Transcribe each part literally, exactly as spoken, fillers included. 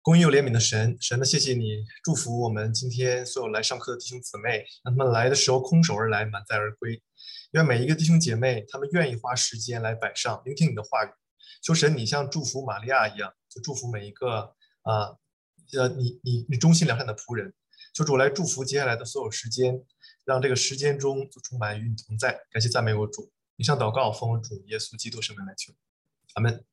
公义有怜悯的神，神呢，谢谢你祝福我们今天所有来上课的弟兄姊妹，让他们来的时候空手而来，满载而归。愿每一个弟兄姐妹，他们愿意花时间来摆上，聆听你的话语。求神，你像祝福玛利亚一样，就祝福每一个啊，呃，你你你忠心良善的仆人。求主来祝福接下来的所有时间，让这个时间中就充满与你同在。感谢赞美我主，以上祷告奉我主耶稣基督圣名来求，阿门。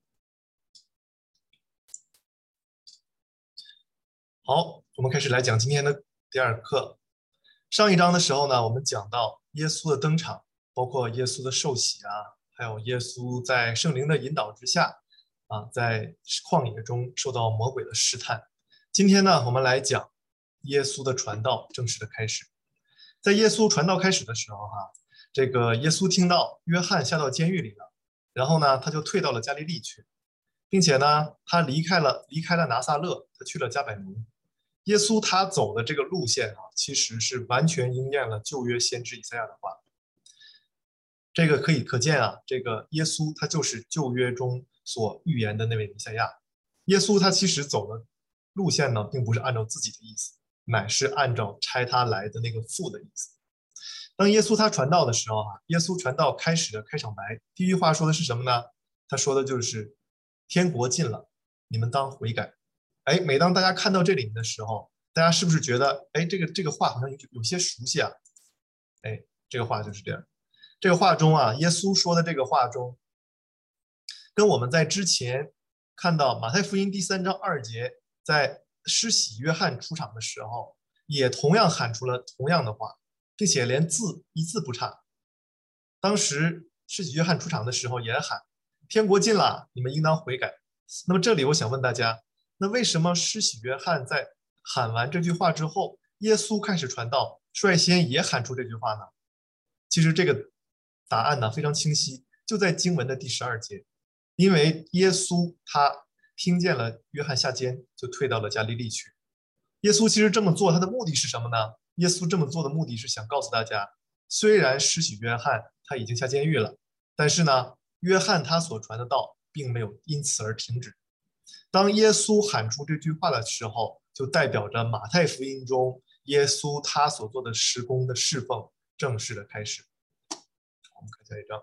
好，我们开始来讲今天的第二课。上一章的时候呢，我们讲到耶稣的登场，包括耶稣的受洗啊，还有耶稣在圣灵的引导之下啊，在旷野中受到魔鬼的试探。今天呢，我们来讲耶稣的传道正式的开始。在耶稣传道开始的时候，哈，这个耶稣听到约翰下到监狱里了，然后呢，他就退到了加利利去，并且呢，他离开了离开了拿撒勒，他去了加百农。耶稣他走的这个路线啊，其实是完全应验了旧约先知以赛亚的话。这个可以可见啊，这个耶稣他就是旧约中所预言的那位弥赛亚。耶稣他其实走的路线呢，并不是按照自己的意思，乃是按照差他来的那个父的意思。当耶稣他传道的时候啊，耶稣传道开始的开场白，第一句话说的是什么呢？他说的就是天国近了，你们当悔改。哎，每当大家看到这里面的时候，大家是不是觉得，哎，这个这个话好像有有些熟悉啊？哎，这个话就是这样。这个话中啊，耶稣说的这个话中，跟我们在之前看到马太福音第三章二节，在施洗约翰出场的时候，也同样喊出了同样的话，并且连字一字不差。当时施洗约翰出场的时候也喊：“天国近了，你们应当悔改。”那么这里我想问大家，那为什么施洗约翰在喊完这句话之后，耶稣开始传道，率先也喊出这句话呢？其实这个答案呢非常清晰，就在经文的第十二节，因为耶稣他听见了约翰下监，就退到了加利利去。耶稣其实这么做，他的目的是什么呢？耶稣这么做的目的是想告诉大家，虽然施洗约翰他已经下监狱了，但是呢，约翰他所传的道并没有因此而停止。当耶稣喊出这句话的时候，就代表着马太福音中耶稣他所做的事工的侍奉正式的开始。我们看下一章。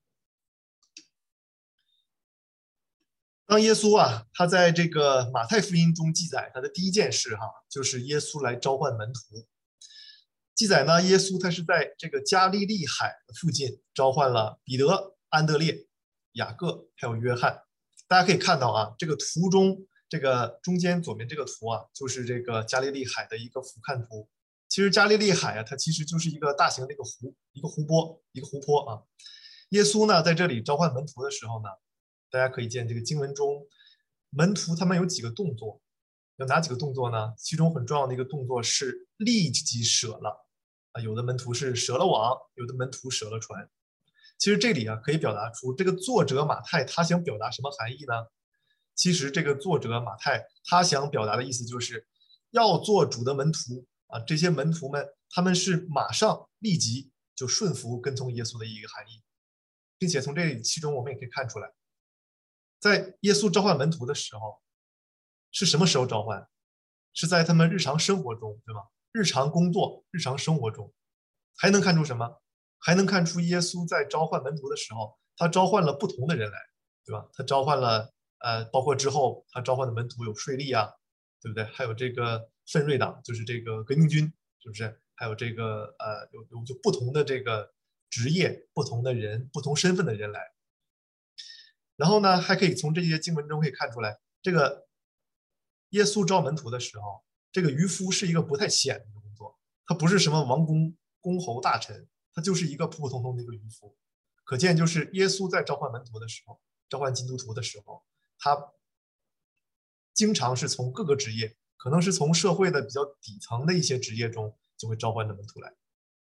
当耶稣啊，他在这个马太福音中记载他的第一件事哈，就是耶稣来召唤门徒。记载呢，耶稣他是在这个加利利海附近召唤了彼得、安德烈、雅各还有约翰。大家可以看到啊，这个图中这个中间左边这个图啊，就是这个加利利海的一个俯瞰图。其实加利利海啊，它其实就是一个大型的一个湖，一个湖泊，一个湖泊啊。耶稣呢在这里召唤门徒的时候呢，大家可以见这个经文中，门徒他们有几个动作，有哪几个动作呢？其中很重要的一个动作是立即舍了啊，有的门徒是舍了网，有的门徒舍了船。其实这里啊，可以表达出这个作者马太他想表达什么含义呢？其实这个作者马太他想表达的意思就是要做主的门徒啊，这些门徒们他们是马上立即就顺服跟从耶稣的一个含义，并且从这里其中我们也可以看出来，在耶稣召唤门徒的时候，是什么时候召唤？是在他们日常生活中，对吧？日常工作、日常生活中，还能看出什么？还能看出耶稣在召唤门徒的时候，他召唤了不同的人来，对吧？他召唤了呃，包括之后他召唤的门徒有税吏啊，对不对？还有这个奋锐党，就是这个革命军，是不是？还有这个呃，有有就不同的这个职业、不同的人、不同身份的人来。然后呢，还可以从这些经文中可以看出来，这个耶稣招门徒的时候，这个渔夫是一个不太显的一个工作，他不是什么王公、公侯大臣，他就是一个普普通通的一个渔夫。可见，就是耶稣在召唤门徒的时候，召唤基督徒的时候，他经常是从各个职业，可能是从社会的比较底层的一些职业中，就会召唤的门徒来。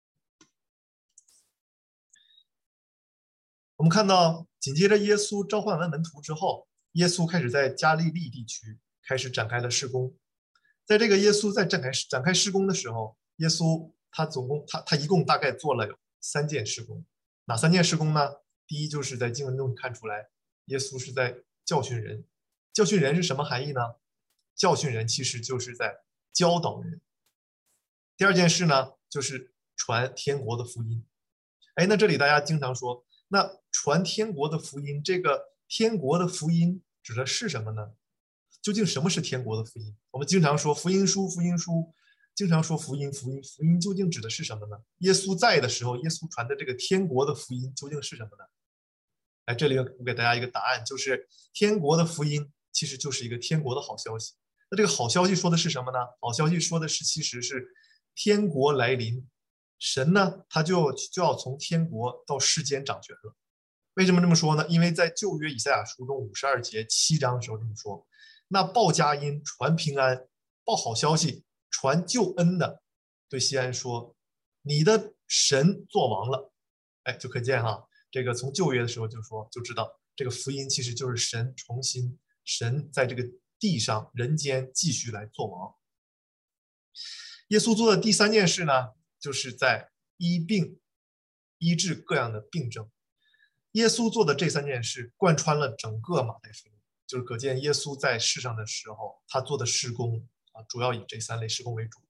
我们看到，紧接着耶稣召唤完门徒之后，耶稣开始在加利利地区开始展开了事工。在这个耶稣在展开展开施工的时候，耶稣他总共他他一共大概做了有三件事工。哪三件事工呢？第一就是在经文中看出来，耶稣是在教训人。教训人是什么含义呢？ 教训人其实就是在教导人。第二件事呢，就是传天国的福音。哎，那这里大家经常说，那传天国的福音，这个天国的福音指的是什么呢？究竟什么是天国的福音？我们经常说福音书，福音书，经常说福音，福音，福音究竟指的是什么呢？耶稣在的时候，耶稣传的这个天国的福音究竟是什么呢？哎，这里我给大家一个答案，就是天国的福音其实就是一个天国的好消息。那这个好消息说的是什么呢？好消息说的是，其实是天国来临，神呢，他就就要从天国到世间掌权了。为什么这么说呢？因为在旧约以赛亚书中五十二节七章的时候这么说：那报佳音、传平安、报好消息、传救恩的，对西安说：你的神作王了。哎，就可见哈，这个从旧约的时候就说就知道，这个福音其实就是神重新，神在这个地上人间继续来作王。耶稣做的第三件事呢，就是在医病、医治各样的病症。耶稣做的这三件事贯穿了整个马太福音，就是可见耶稣在世上的时候，他做的事工啊，主要以这三类事工为主。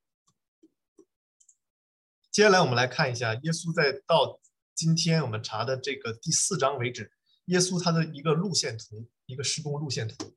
接下来我们来看一下耶稣在到今天我们查的这个第四章为止，耶稣他的一个路线图，一个事工路线图。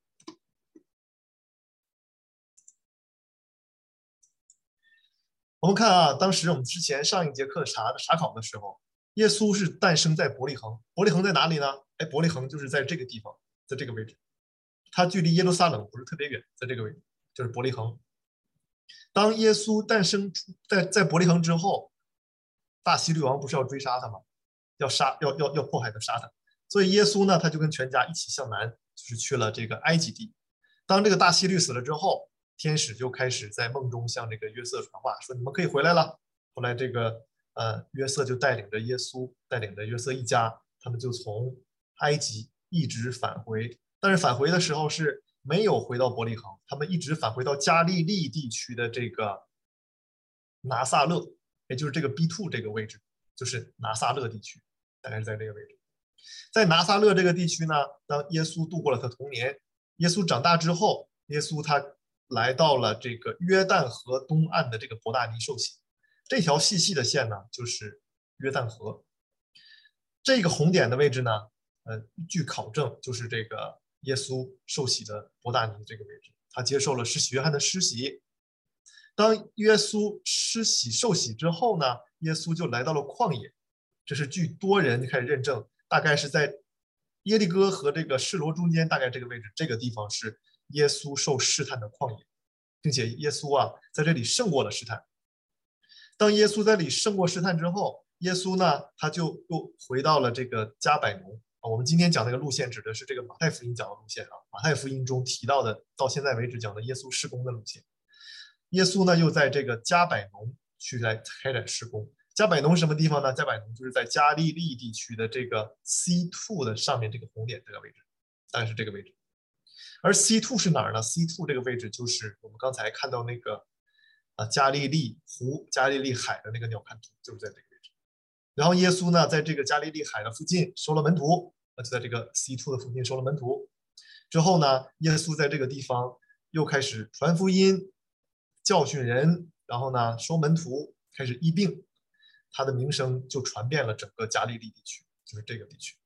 我们看啊，当时我们之前上一节课查的查考的时候，耶稣是诞生在伯利恒。伯利恒在哪里呢？哎，伯利恒就是在这个地方，在这个位置，它距离耶路撒冷不是特别远，在这个位置就是伯利恒。当耶稣诞生在在伯利恒之后，大希律王不是要追杀他吗？要杀要要要迫害他杀他，所以耶稣呢，他就跟全家一起向南，就是去了这个埃及地。当这个大希律死了之后，天使就开始在梦中向这个约瑟传话，说你们可以回来了。后来这个呃约瑟就带领着耶稣，带领着约瑟一家，他们就从埃及一直返回。但是返回的时候是没有回到伯利恒，他们一直返回到加利利地区的这个拿撒勒，也就是这个 B 二 这个位置，就是拿撒勒地区，大概是在这个位置。在拿撒勒这个地区呢，当耶稣度过了他童年，耶稣长大之后，耶稣他来到了这个约旦河东岸的这个伯大尼受洗。这条细细的线呢，就是约旦河。这个红点的位置呢，呃，据考证就是这个耶稣受洗的伯大尼这个位置，他接受了施洗约翰的施洗。当耶稣施洗受洗之后呢，耶稣就来到了旷野。这是据多人开始认证，大概是在耶利哥和这个示罗中间，大概这个位置，这个地方是耶稣受试探的旷野，并且耶稣啊在这里胜过了试探。当耶稣在这里胜过试探之后，耶稣呢他就又回到了这个加百农。我们今天讲那个路线指的是这个马太福音讲的路线啊，马太福音中提到的到现在为止讲的耶稣事工的路线。耶稣呢又在这个加百农去来开展事工。加百农是什么地方呢？加百农就是在加利利地区的这个 C 二 的上面这个红点这个位置，大概是这个位置。而 C 二 是哪儿呢？ C 二 这个位置就是我们刚才看到那个啊加利利湖、加利利海的那个鸟瞰图，就是在这个位置。然后耶稣呢，在这个加利利海的附近收了门徒，就在这个 C 二 的附近收了门徒。之后呢，耶稣在这个地方又开始传福音、教训人，然后呢收门徒，开始医病。他的名声就传遍了整个加利利地区，就是这个地区。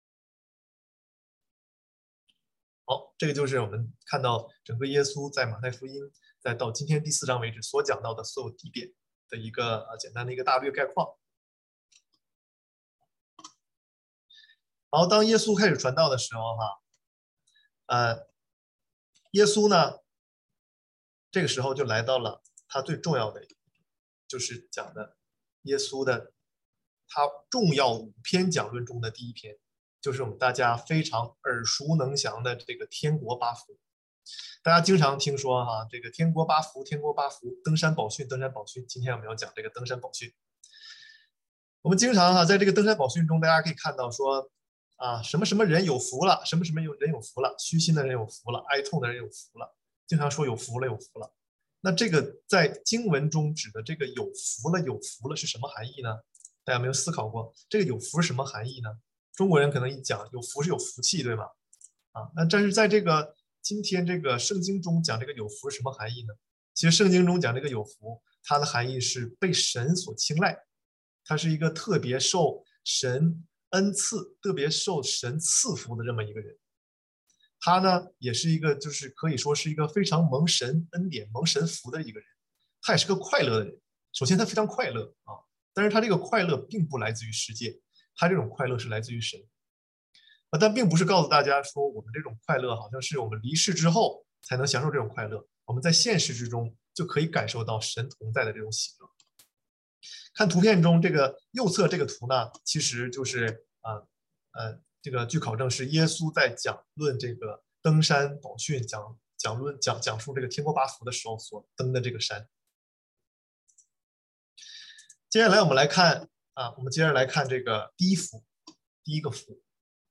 好，这个就是我们看到整个耶稣在马太福音，再到今天第四章为止所讲到的所有地点的一个呃简单的一个大略概况。然后当耶稣开始传道的时候，哈，呃，耶稣呢，这个时候就来到了他最重要的，就是讲的耶稣的他重要五篇讲论中的第一篇，就是我们大家非常耳熟能详的这个天国八福。大家经常听说哈，这个天国八福，天国八福，登山宝训，登山宝训。今天我们要讲这个登山宝训。我们经常哈，在这个登山宝训中，大家可以看到说啊，什么什么人有福了，什么什么有人有福了，虚心的人有福了，哀痛的人有福了，经常说有福了，有福了。那这个在经文中指的这个有福了，有福了是什么含义呢？大家有没有思考过这个有福是什么含义呢？中国人可能一讲有福是有福气，对吗？啊，那但是在这个今天这个圣经中讲这个有福是什么含义呢？其实圣经中讲这个有福，它的含义是被神所青睐，他是一个特别受神恩赐、特别受神赐福的这么一个人。他呢，也是一个就是可以说是一个非常蒙神恩典、蒙神福的一个人。他也是个快乐的人。首先，他非常快乐啊，但是他这个快乐并不来自于世界，他这种快乐是来自于神。啊，但并不是告诉大家说我们这种快乐好像是我们离世之后才能享受这种快乐，我们在现实之中就可以感受到神同在的这种喜乐。看图片中这个右侧这个图呢，其实就是啊呃。呃这个据考证是耶稣在讲论这个登山宝训，讲讲论讲讲述这个天国八福的时候所登的这个山。接下来我们来看啊，我们接着来看这个第一幅，第一个福。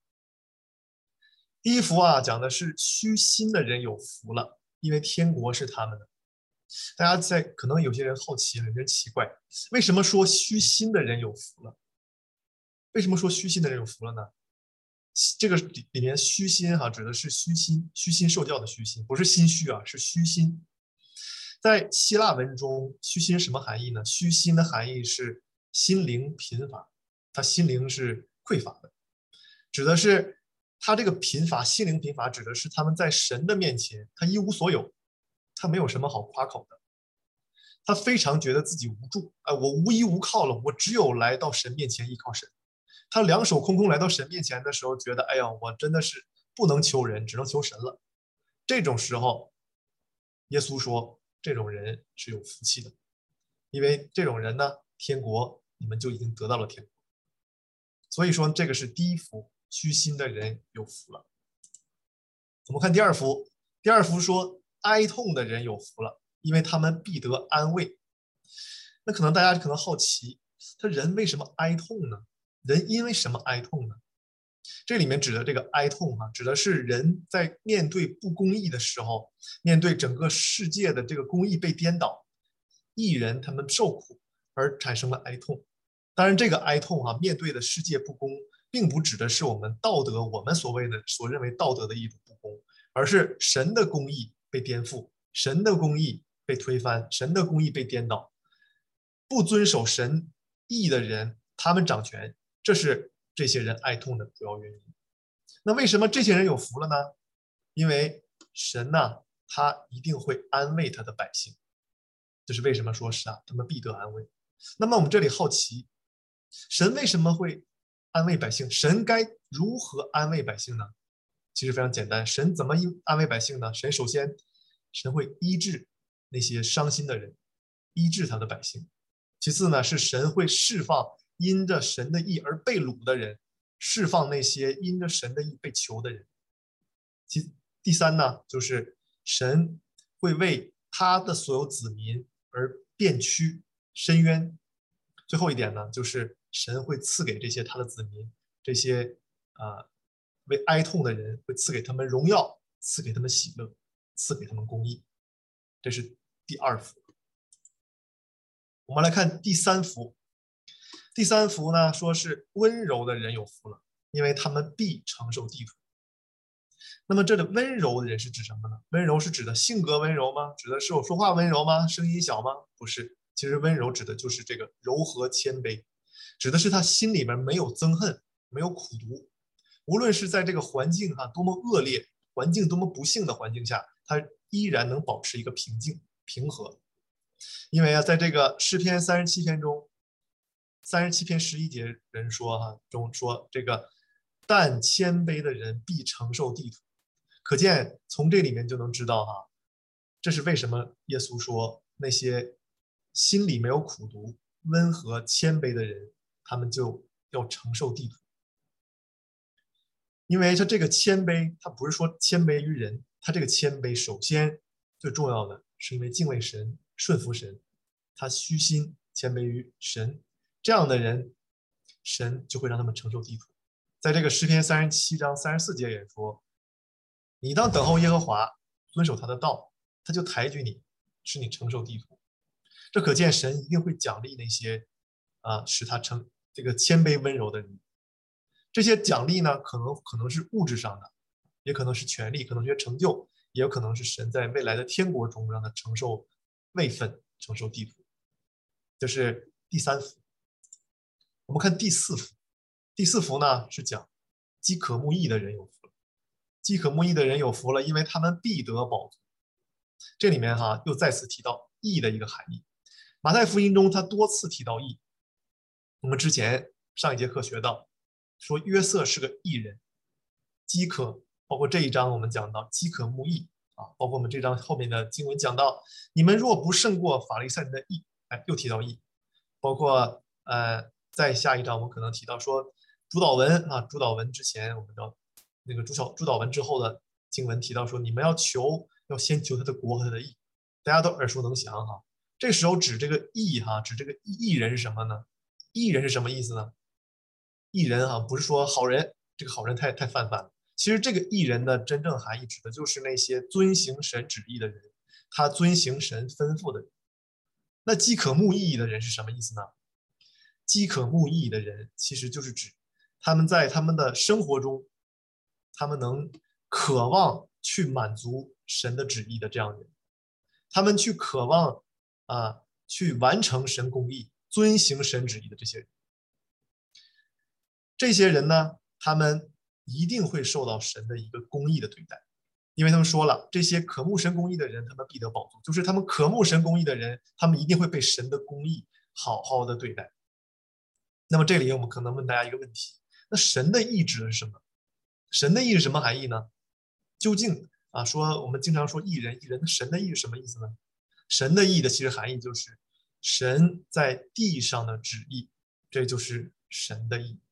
第一幅啊，讲的是虚心的人有福了，因为天国是他们的。大家在可能有些人好奇，有些人奇怪，为什么说虚心的人有福了？为什么说虚心的人有福了呢？这个里面虚心哈、啊，指的是虚心，虚心受教的虚心，不是心虚啊，是虚心。在希腊文中，虚心什么含义呢？虚心的含义是心灵贫乏，他心灵是匮乏的，指的是他这个贫乏，心灵贫乏，指的是他们在神的面前，他一无所有，他没有什么好夸口的，他非常觉得自己无助，哎，我无依无靠了，我只有来到神面前依靠神。他两手空空来到神面前的时候，觉得哎呀，我真的是不能求人，只能求神了。这种时候，耶稣说，这种人是有福气的，因为这种人呢，天国你们就已经得到了天国。所以说，这个是第一幅，虚心的人有福了。我们看第二幅，第二幅说，哀痛的人有福了，因为他们必得安慰。那可能大家可能好奇，他人为什么哀痛呢？人因为什么哀痛呢？这里面指的这个哀痛啊，指的是人在面对不公义的时候，面对整个世界的这个公义被颠倒，义人他们受苦而产生了哀痛。当然，这个哀痛啊，面对的世界不公，并不指的是我们道德，我们所谓的所认为道德的一种不公，而是神的公义被颠覆，神的公义被推翻，神的公义被颠倒，不遵守神义的人，他们掌权。这是这些人哀痛的主要原因。那为什么这些人有福了呢？因为神呢，他一定会安慰他的百姓。这是为什么说是啊，他们必得安慰。那么我们这里好奇，神为什么会安慰百姓？神该如何安慰百姓呢？其实非常简单，神怎么安慰百姓呢？神首先，神会医治那些伤心的人，医治他的百姓。其次呢，是神会释放因着神的意而被掳的人，释放那些因着神的意被囚的人。其第三呢，就是神会为他的所有子民而辩屈伸冤。最后一点呢，就是神会赐给这些他的子民，这些啊、呃、为哀痛的人，会赐给他们荣耀，赐给他们喜乐，赐给他们公义。这是第二幅。我们来看第三幅。第三幅呢，说是温柔的人有福了，因为他们必承受地土。那么这里温柔的人是指什么呢？温柔是指的性格温柔吗？指的是我说话温柔吗？声音小吗？不是，其实温柔指的就是这个柔和谦卑，指的是他心里面没有憎恨，没有苦毒，无论是在这个环境哈、啊、多么恶劣，环境多么不幸的环境下，他依然能保持一个平静平和。因为啊，在这个诗篇三十七篇中，三十七篇十一节人说哈、啊、中说这个，但谦卑的人必承受地土。可见从这里面就能知道哈、啊，这是为什么耶稣说那些心里没有苦毒、温和谦卑的人，他们就要承受地土。因为他这个谦卑，他不是说谦卑于人，他这个谦卑首先最重要的是因为敬畏神、顺服神，他虚心谦卑于神，这样的人，神就会让他们承受地土。在这个诗篇三十七章三十四节也说，你当等候耶和华，遵守他的道，他就抬举你，使你承受地土。这可见神一定会奖励那些啊，使他成这个谦卑温柔的人。这些奖励呢，可能可能是物质上的，也可能是权利，可能是成就， 也有可能是神在未来的天国中让他承受位分，承受地土。这是第三幅。我们看第四幅，第四幅呢是讲饥渴慕义的人有福了，饥渴慕义的人有福了，因为他们必得饱足。这里面哈又再次提到义的一个含义。马太福音中他多次提到义。我们之前上一节课学到，说约瑟是个义人，饥渴，包括这一章我们讲到饥渴慕义啊，包括我们这章后面的经文讲到，你们若不胜过法利赛人的义，哎，又提到义，包括呃，在下一章我们可能提到说主导文啊，主导文之前我们的那个主小主导文之后的经文提到说，你们要求，要先求他的国和他的义，大家都耳熟能详哈。这时候指这个义哈，指这个义人是什么呢？义人是什么意思呢？义人哈，不是说好人，这个好人太太泛泛了。其实这个义人的真正含义指的就是那些遵行神旨意的人，他遵行神吩咐的人。那饥渴慕义的人是什么意思呢？饥渴慕义的人其实就是指他们在他们的生活中，他们能渴望去满足神的旨意的这样人，他们去渴望啊，去完成神公义、遵行神旨意的这些人。这些人呢，他们一定会受到神的一个公义的对待，因为他们说了，这些渴慕神公义的人，他们必得饱足，就是他们渴慕神公义的人，他们一定会被神的公义好好的对待。那么这里我们可能问大家一个问题，那神的义指的是什么？神的义是什么含义呢？究竟啊，说我们经常说义人，义人，神的义是什么意思呢？神的义的其实含义就是神在地上的旨意，这就是神的义。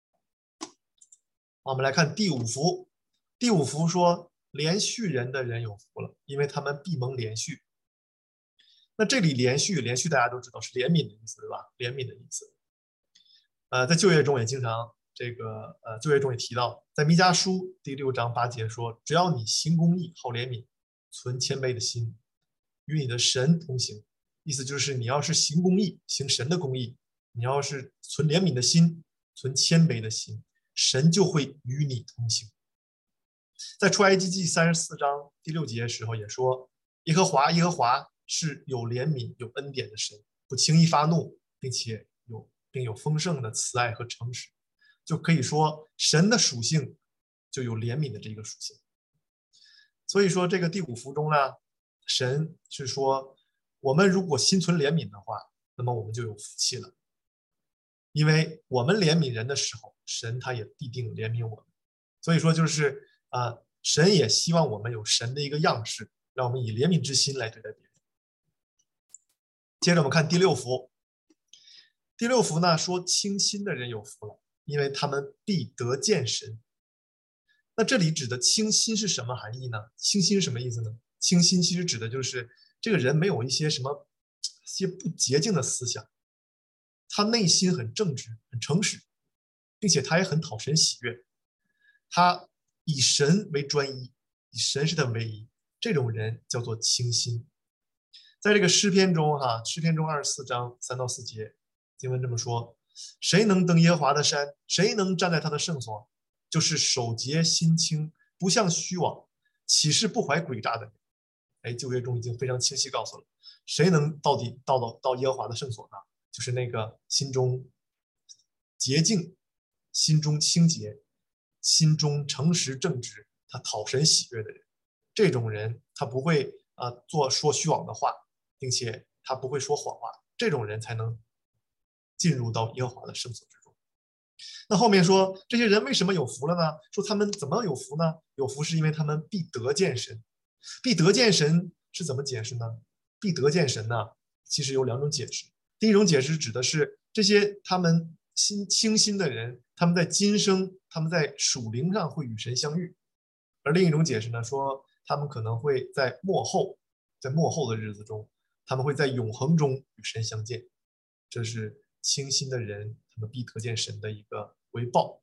我们来看第五幅，第五幅说连续人的人有福了，因为他们必蒙连续。那这里连续，连续大家都知道是怜悯的意思，对吧？怜悯的意思。呃，在旧约中也经常这个呃，旧约中也提到，在弥迦书第六章八节说，只要你行公义，好怜悯，存谦卑的心，与你的神同行。意思就是你要是行公义，行神的公义，你要是存怜悯的心，存谦卑的心，神就会与你同行。在出埃及记三十四章第六节的时候也说，耶和华耶和华是有怜悯有恩典的神，不轻易发怒，并且有并有丰盛的慈爱和诚实。就可以说神的属性就有怜悯的这个属性。所以说这个第五幅中呢，神是说我们如果心存怜悯的话，那么我们就有福气了，因为我们怜悯人的时候，神他也必定怜悯我们。所以说就是啊、呃，神也希望我们有神的一个样式，让我们以怜悯之心来对待别人。接着我们看第六幅，第六幅呢说清心的人有福了，因为他们必得见神。那这里指的清心是什么含义呢？清心是什么意思呢？清心其实指的就是这个人没有一些什么一些不洁净的思想，他内心很正直、很诚实，并且他也很讨神喜悦，他以神为专一，以神是他唯一，这种人叫做清心。在这个诗篇中哈，诗篇中二十四章三到四节，经文这么说：谁能登耶和华的山？谁能站在他的圣所？就是手洁心清，不向虚妄，岂是不怀诡诈的人？哎，旧约中已经非常清晰告诉了，谁能到底到到到耶和华的圣所呢？就是那个心中洁净、心中清洁、心中诚实正直，他讨神喜悦的人。这种人他不会啊、呃、做说虚妄的话，并且他不会说谎话，这种人才能进入到耶和华的圣所之中。那后面说这些人为什么有福了呢？说他们怎么有福呢？有福是因为他们必得见神。必得见神是怎么解释呢？必得见神呢，其实有两种解释。第一种解释指的是这些他们心清心的人，他们在今生，他们在属灵上会与神相遇；而另一种解释呢，说他们可能会在末后，在末后的日子中，他们会在永恒中与神相见。这是清心的人，他们必得见神的一个回报。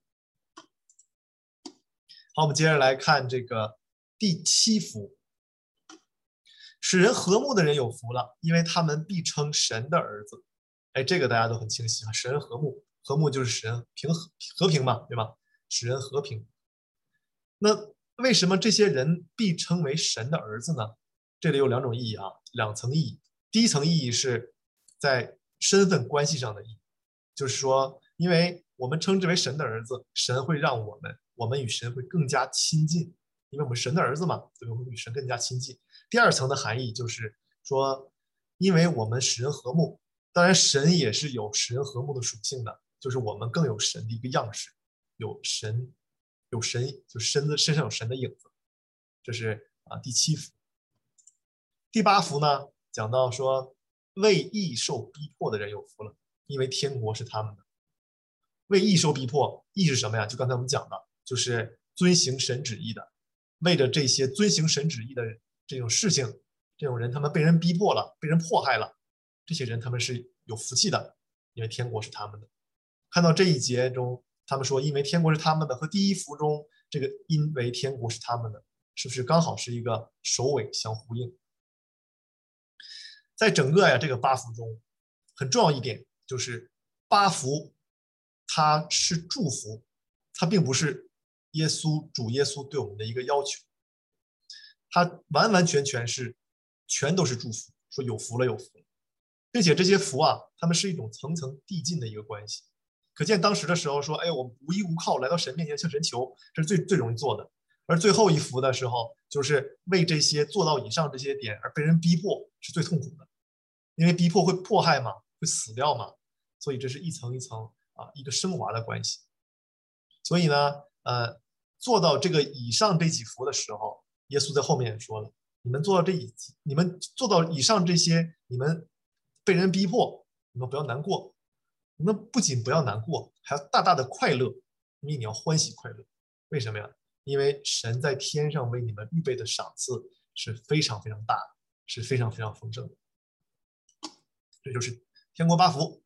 好，我们接着来看这个第七幅，使人和睦的人有福了，因为他们必称神的儿子。哎，这个大家都很清晰啊，使人和睦，和睦就是使人平和和平嘛，对吧？使人和平。那为什么这些人必称为神的儿子呢？这里有两种意义啊，两层意义。第一层意义是在身份关系上的意义，就是说，因为我们称之为神的儿子，神会让我们，我们与神会更加亲近，因为我们神的儿子嘛，所以我们与神更加亲近。第二层的含义就是说，因为我们使人和睦，当然神也是有使人和睦的属性的，就是我们更有神的一个样式，有神，有神，就身子身上有神的影子。这是啊第七幅。第八幅呢，讲到说，为义受逼迫的人有福了，因为天国是他们的。为义受逼迫，义是什么呀？就刚才我们讲的，就是遵行神旨意的。为着这些遵行神旨意的这种事情，这种人他们被人逼迫了，被人迫害了，这些人他们是有福气的，因为天国是他们的。看到这一节中，他们说因为天国是他们的，和第一幅中这个因为天国是他们的，是不是刚好是一个首尾相呼应？在整个呀这个八福中，很重要一点就是八福它是祝福，它并不是耶稣主耶稣对我们的一个要求，它完完全全是全都是祝福，说有福了有福了，并且这些福啊，他们是一种层层递进的一个关系。可见当时的时候说，哎，我们无依无靠来到神面前向神求，这是最最容易做的。而最后一幅的时候，就是为这些做到以上这些点而被人逼迫，是最痛苦的，因为逼迫会迫害嘛，会死掉嘛，所以这是一层一层啊一个升华的关系。所以呢，呃，做到这个以上这几幅的时候，耶稣在后面也说了，你们做到这一，你们做到以上这些，你们被人逼迫，你们不要难过，你们不仅不要难过，还要大大的快乐，因为你要欢喜快乐。为什么呀？因为神在天上为你们预备的赏赐是非常非常大的，是非常非常丰盛的。这就是天国八福。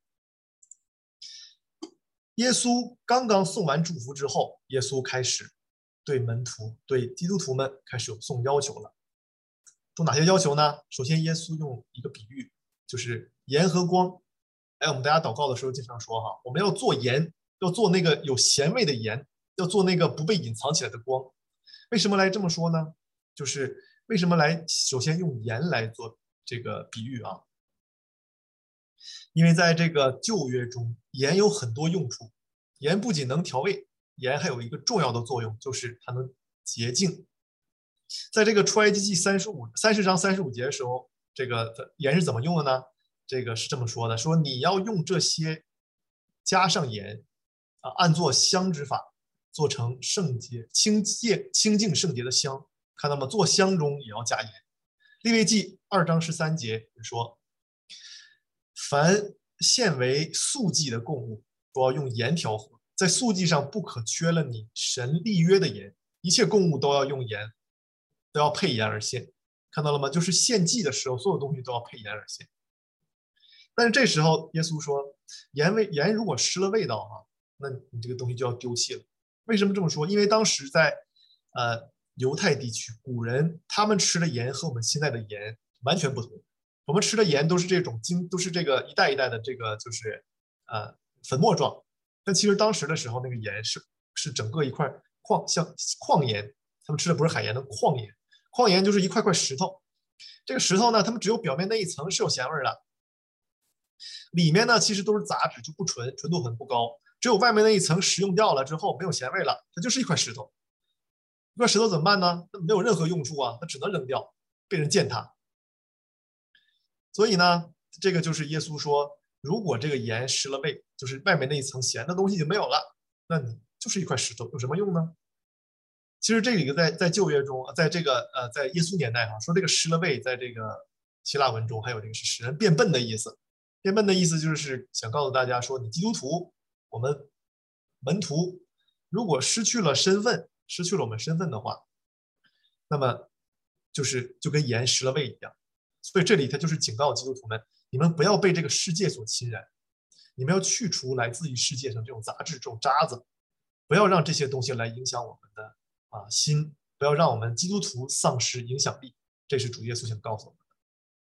耶稣刚刚送完祝福之后，耶稣开始对门徒、对基督徒们开始有送要求了。说哪些要求呢？首先，耶稣用一个比喻，就是盐和光。哎，我们大家祷告的时候经常说哈，我们要做盐，要做那个有咸味的盐，要做那个不被隐藏起来的光。为什么来这么说呢？就是为什么来首先用盐来做这个比喻啊？因为在这个旧约中，盐有很多用处。盐不仅能调味，盐还有一个重要的作用，就是它能洁净。在这个出埃及记三十五三十章三十五节的时候，这个盐是怎么用的呢？这个是这么说的：说你要用这些加上盐啊，按做香之法，做成圣洁、清洁、清净、圣洁的香。看到吗？做香中也要加盐。利未记二章十三节说，凡献为素祭的供物，都要用盐调和，在素祭上不可缺了你神立约的盐，一切供物都要用盐，都要配盐而献。看到了吗？就是献祭的时候，所有东西都要配盐而献。但是这时候耶稣说，盐味盐如果失了味道哈，那你这个东西就要丢弃了。为什么这么说？因为当时在呃犹太地区，古人他们吃的盐和我们现在的盐完全不同。我们吃的盐都是这种精，都是这个一袋一袋的这个就是呃粉末状，但其实当时的时候那个盐是是整个一块矿，像矿盐，他们吃的不是海盐的矿盐，矿盐就是一块块石头，这个石头呢，他们只有表面那一层是有咸味的，里面呢其实都是杂质，就不纯，纯度很不高，只有外面那一层食用掉了之后没有咸味了，它就是一块石头。一块石头怎么办呢？它没有任何用处啊，它只能扔掉，被人践踏。所以呢，这个就是耶稣说，如果这个盐失了味，就是外面那一层咸的东西就没有了，那你就是一块石头，有什么用呢？其实这里在在旧约中，在这个呃在耶稣年代哈、啊，说这个失了味，在这个希腊文中还有这个是使人变笨的意思。变笨的意思就是想告诉大家说，你基督徒，我们门徒，如果失去了身份，失去了我们身份的话，那么就是就跟盐失了味一样。所以这里他就是警告基督徒们，你们不要被这个世界所侵染，你们要去除来自于世界上这种杂质、这种渣子，不要让这些东西来影响我们的啊心，不要让我们基督徒丧失影响力。这是主耶稣想告诉我们的。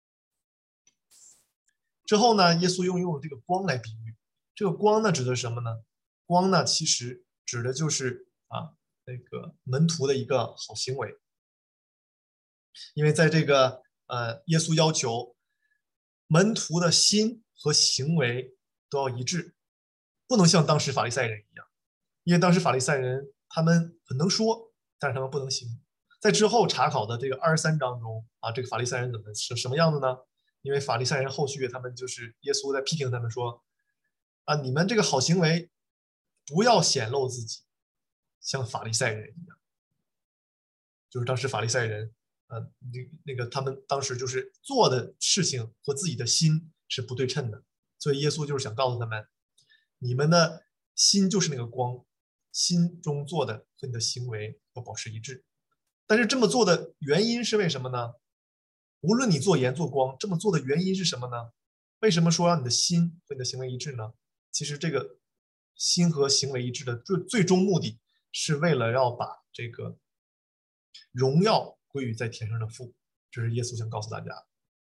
之后呢，耶稣又用了这个光来比喻，这个光呢指的是什么呢？光呢其实指的就是啊那个门徒的一个好行为，因为在这个呃，耶稣要求门徒的心和行为都要一致，不能像当时法利赛人一样，因为当时法利赛人他们很能说，但是他们不能行。在之后查考的这个二十三章中啊，这个法利赛人怎么是什么样子呢？因为法利赛人后续他们就是耶稣在批评他们说啊，你们这个好行为不要显露自己，像法利赛人一样。就是当时法利赛人，呃，那那个他们当时就是做的事情和自己的心是不对称的，所以耶稣就是想告诉他们，你们的心就是那个光，心中做的和你的行为要保持一致。但是这么做的原因是为什么呢？无论你做盐做光，这么做的原因是什么呢？为什么说让你的心和你的行为一致呢？其实这个心和行为一致的最最终目的是为了要把这个荣耀归于在天上的父，这是耶稣想告诉大家。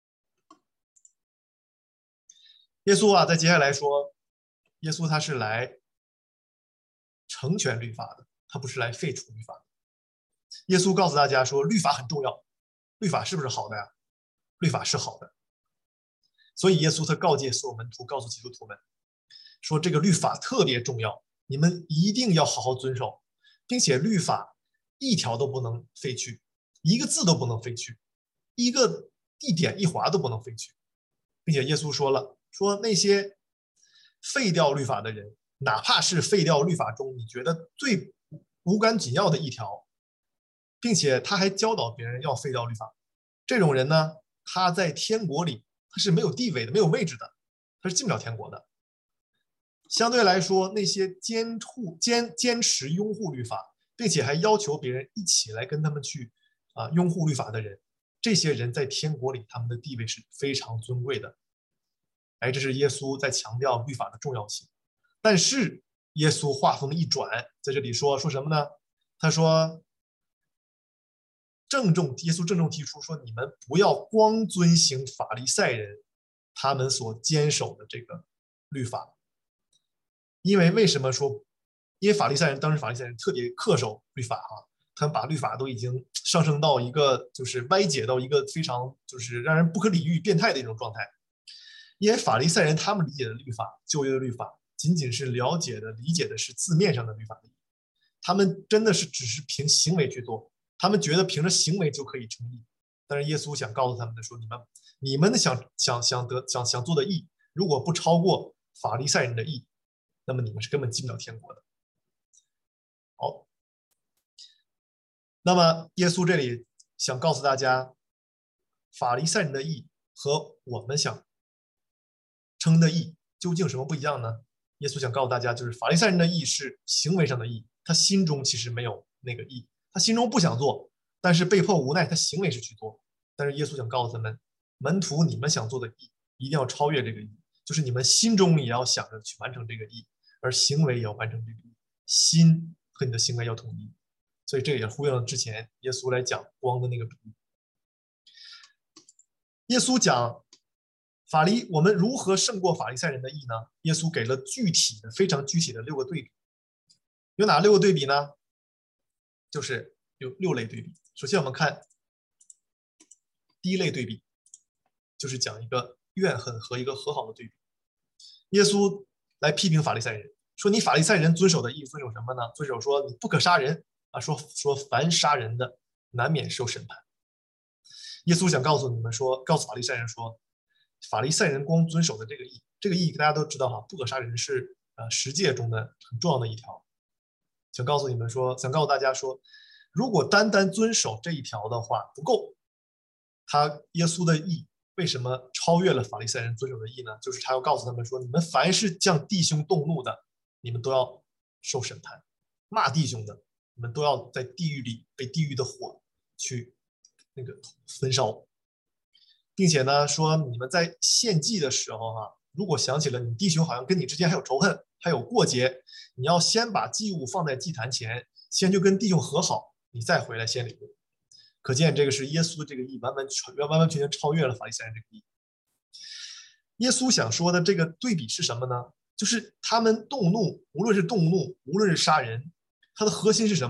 耶稣啊，在接下来说，耶稣他是来成全律法的，他不是来废除律法的。耶稣告诉大家说，律法很重要，律法是不是好的呀？律法是好的，所以耶稣他告诫所有门徒，告诉基督徒们说，这个律法特别重要，你们一定要好好遵守，并且律法一条都不能废去，一个字都不能废去，一个一点一划都不能废去，并且耶稣说了，说那些废掉律法的人，哪怕是废掉律法中你觉得最无关紧要的一条，并且他还教导别人要废掉律法，这种人呢，他在天国里他是没有地位的，没有位置的，他是进不了天国的。相对来说，那些坚护坚坚持拥护律法，并且还要求别人一起来跟他们去啊拥护律法的人，这些人在天国里他们的地位是非常尊贵的。哎，这是耶稣在强调律法的重要性。但是耶稣话锋一转，在这里说说什么呢？他说，郑重耶稣郑重提出说，你们不要光遵行法利赛人他们所坚守的这个律法。因为为什么说？因为法利赛人当时法利赛人特别恪守律法啊，他们把律法都已经上升到一个就是歪解到一个非常就是让人不可理喻、变态的一种状态。因为法利赛人他们理解的律法，旧约的律法，仅仅是了解的、理解的是字面上的律法的意义，他们真的是只是凭行为去做，他们觉得凭着行为就可以称义。但是耶稣想告诉他们的说，你们你们的想想想得想想做的义，如果不超过法利赛人的义，那么你们是根本进不了天国的。好，那么耶稣这里想告诉大家，法利赛人的义和我们想称的义究竟有什么不一样呢？耶稣想告诉大家，就是法利赛人的义是行为上的义，他心中其实没有那个义，他心中不想做，但是被迫无奈，他行为是去做。但是耶稣想告诉他们，门徒，你们想做的义一定要超越这个义，就是你们心中也要想着去完成这个义，而行为也要完成这个义，心和你的行为要统一。所以这也呼应了之前耶稣来讲光的那个比喻。耶稣讲法利，我们如何胜过法利赛人的义呢？耶稣给了具体的、非常具体的六个对比。有哪六个对比呢？就是有六类对比。首先我们看第一类对比，就是讲一个怨恨和一个和好的对比。耶稣来批评法利赛人，说你法利赛人遵守的义遵守什么呢？遵守说你不可杀人啊，说说凡杀人的难免受审判。耶稣想告诉你们说，告诉法利赛人说，法利赛人光遵守的这个义，这个义大家都知道哈，不可杀人是呃十诫中的很重要的一条。想告诉你们说，想告诉大家说，如果单单遵守这一条的话不够，他耶稣的义为什么超越了法利赛人遵守的义呢？就是他要告诉他们说，你们凡是向弟兄动怒的，你们都要受审判；骂弟兄的，你们都要在地狱里被地狱的火去那个焚烧。并且呢，说你们在献祭的时候哈、啊，如果想起了你弟兄好像跟你之间还有仇恨，还有过节，你要先把祭物放在祭坛前，先就跟弟兄和好，你再回来献礼物。可见这个是耶稣的这个义完完全完完全全超越了法利赛人这个义。耶稣想说的这个对比是什么呢？就是他们动怒，无论是动怒，无论是杀人，它的核心是什么呢？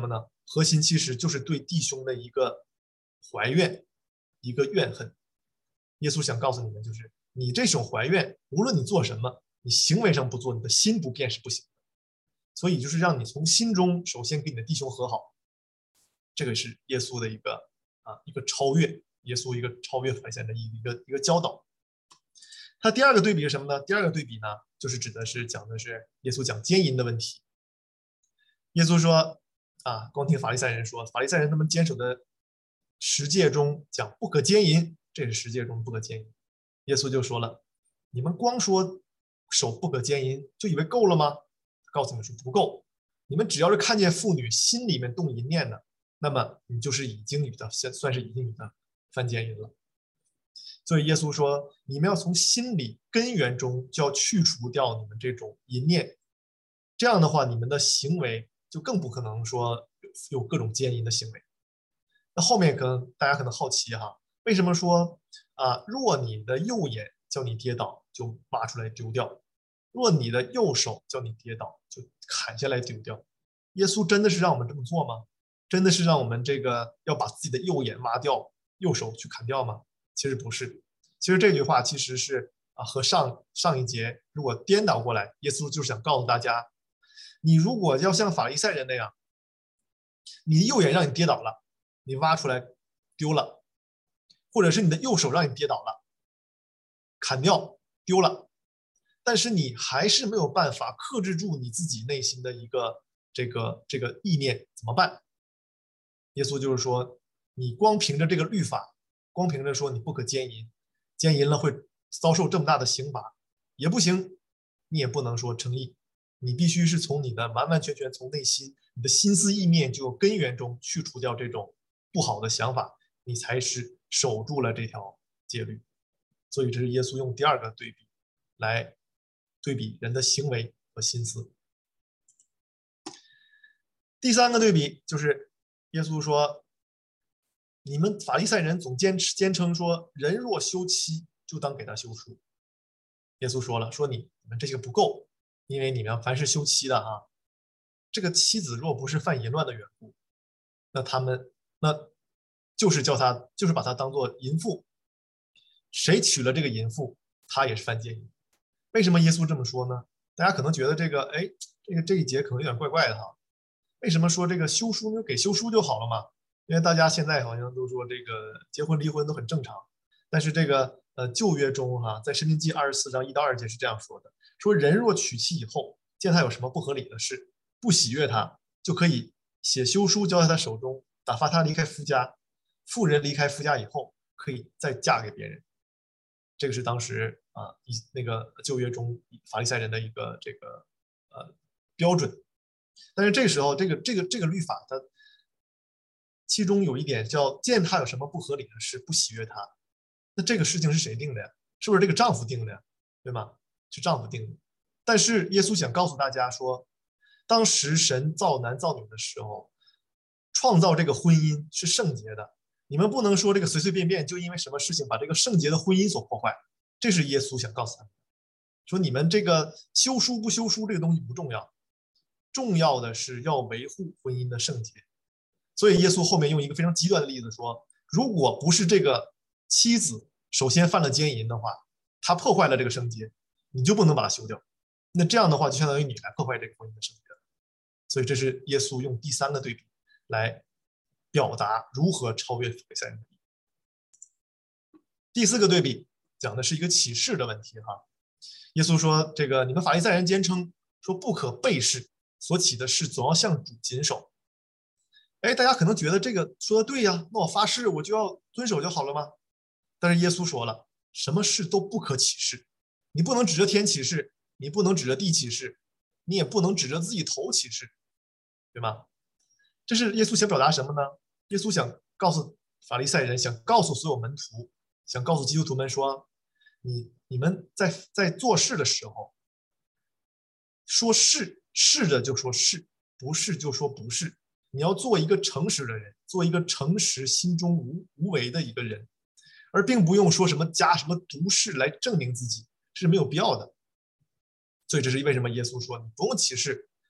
核心其实就是对弟兄的一个怀怨，一个怨恨。耶稣想告诉你们，就是你这种怀怨，无论你做什么，你行为上不做，你的心不变是不行的。所以就是让你从心中首先跟你的弟兄和好，这个是耶稣的一个啊一个超越，耶稣一个超越法利赛人的一个一个教导。他第二个对比是什么呢？第二个对比呢，就是指的是讲的是耶稣讲奸淫的问题。耶稣说啊，光听法利赛人说，法利赛人他们坚守的十诫中讲不可奸淫，这是十诫中不可奸淫。耶稣就说了，你们光说守不可奸淫，就以为够了吗？告诉你们说不够，你们只要是看见妇女心里面动淫念的，那么你就是已经与他算是已经与他犯奸淫了。所以耶稣说，你们要从心里根源中就要去除掉你们这种淫念，这样的话，你们的行为就更不可能说有各种奸淫的行为。那后面可能大家可能好奇哈，为什么说啊，若你的右眼叫你跌倒，就挖出来丢掉；若你的右手叫你跌倒，就砍下来丢掉。耶稣真的是让我们这么做吗？真的是让我们这个要把自己的右眼挖掉，右手去砍掉吗？其实不是。其实这句话其实是啊和上上一节如果颠倒过来，耶稣就是想告诉大家，你如果要像法利赛人那样，你的右眼让你跌倒了，你挖出来丢了，或者是你的右手让你跌倒了，砍掉丢了，但是你还是没有办法克制住你自己内心的一个这个这个意念，怎么办？耶稣就是说，你光凭着这个律法，光凭着说你不可奸淫，奸淫了会遭受这么大的刑罚也不行，你也不能说称义，你必须是从你的完完全全从内心，你的心思意念就根源中去除掉这种不好的想法，你才是守住了这条戒律。所以这是耶稣用第二个对比来对比人的行为和心思。第三个对比就是耶稣说，你们法利赛人总坚持坚称说，人若休妻，就当给他休书。耶稣说了，说你你们这个不够，因为你们凡是休妻的啊，这个妻子若不是犯淫乱的缘故，那他们那就是叫他就是把他当做淫妇，谁娶了这个淫妇，他也是犯奸淫。为什么耶稣这么说呢？大家可能觉得这个哎，这个这一节可能有点怪怪的哈。为什么说这个休书就给休书就好了嘛？因为大家现在好像都说这个结婚离婚都很正常，但是这个呃旧约中哈、啊，在申命记二十四章一到二节是这样说的：说人若娶妻以后，见他有什么不合理的事，不喜悦他，就可以写休书交在他手中，打发他离开夫家。妇人离开夫家以后，可以再嫁给别人。这个是当时啊一那个旧约中法利赛人的一个这个呃标准。但是这时候，这个这个这个律法它其中有一点叫见他有什么不合理的事，不喜悦他。那这个事情是谁定的呀？是不是这个丈夫定的呀？对吗？是丈夫定的。但是耶稣想告诉大家说，当时神造男造女的时候，创造这个婚姻是圣洁的。你们不能说这个随随便便就因为什么事情把这个圣洁的婚姻所破坏。这是耶稣想告诉他们，说你们这个休书不休书这个东西不重要。重要的是要维护婚姻的圣洁，所以耶稣后面用一个非常极端的例子说，如果不是这个妻子首先犯了奸淫的话，她破坏了这个圣洁，你就不能把它休掉。那这样的话，就相当于你来破坏这个婚姻的圣洁。所以这是耶稣用第三个对比来表达如何超越法利赛人的。第四个对比讲的是一个启示的问题哈。耶稣说，这个你们法利赛人坚称说不可背誓。所起的事总要向主谨守。哎，大家可能觉得这个说的对呀，那我发誓我就要遵守就好了吗？但是耶稣说了，什么事都不可起誓，你不能指着天起誓，你不能指着地起誓，你也不能指着自己头起誓，对吗？这是耶稣想表达什么呢？耶稣想告诉法利赛人，想告诉所有门徒，想告诉基督徒们说，你你们在在做事的时候，说是。是的就说是，不是就说不是。你要做一个诚实的人，做一个诚实、心中无无为的一个人，而并不用说什么加什么毒誓来证明自己，是没有必要的。所以这是为什么耶稣说你不用起誓，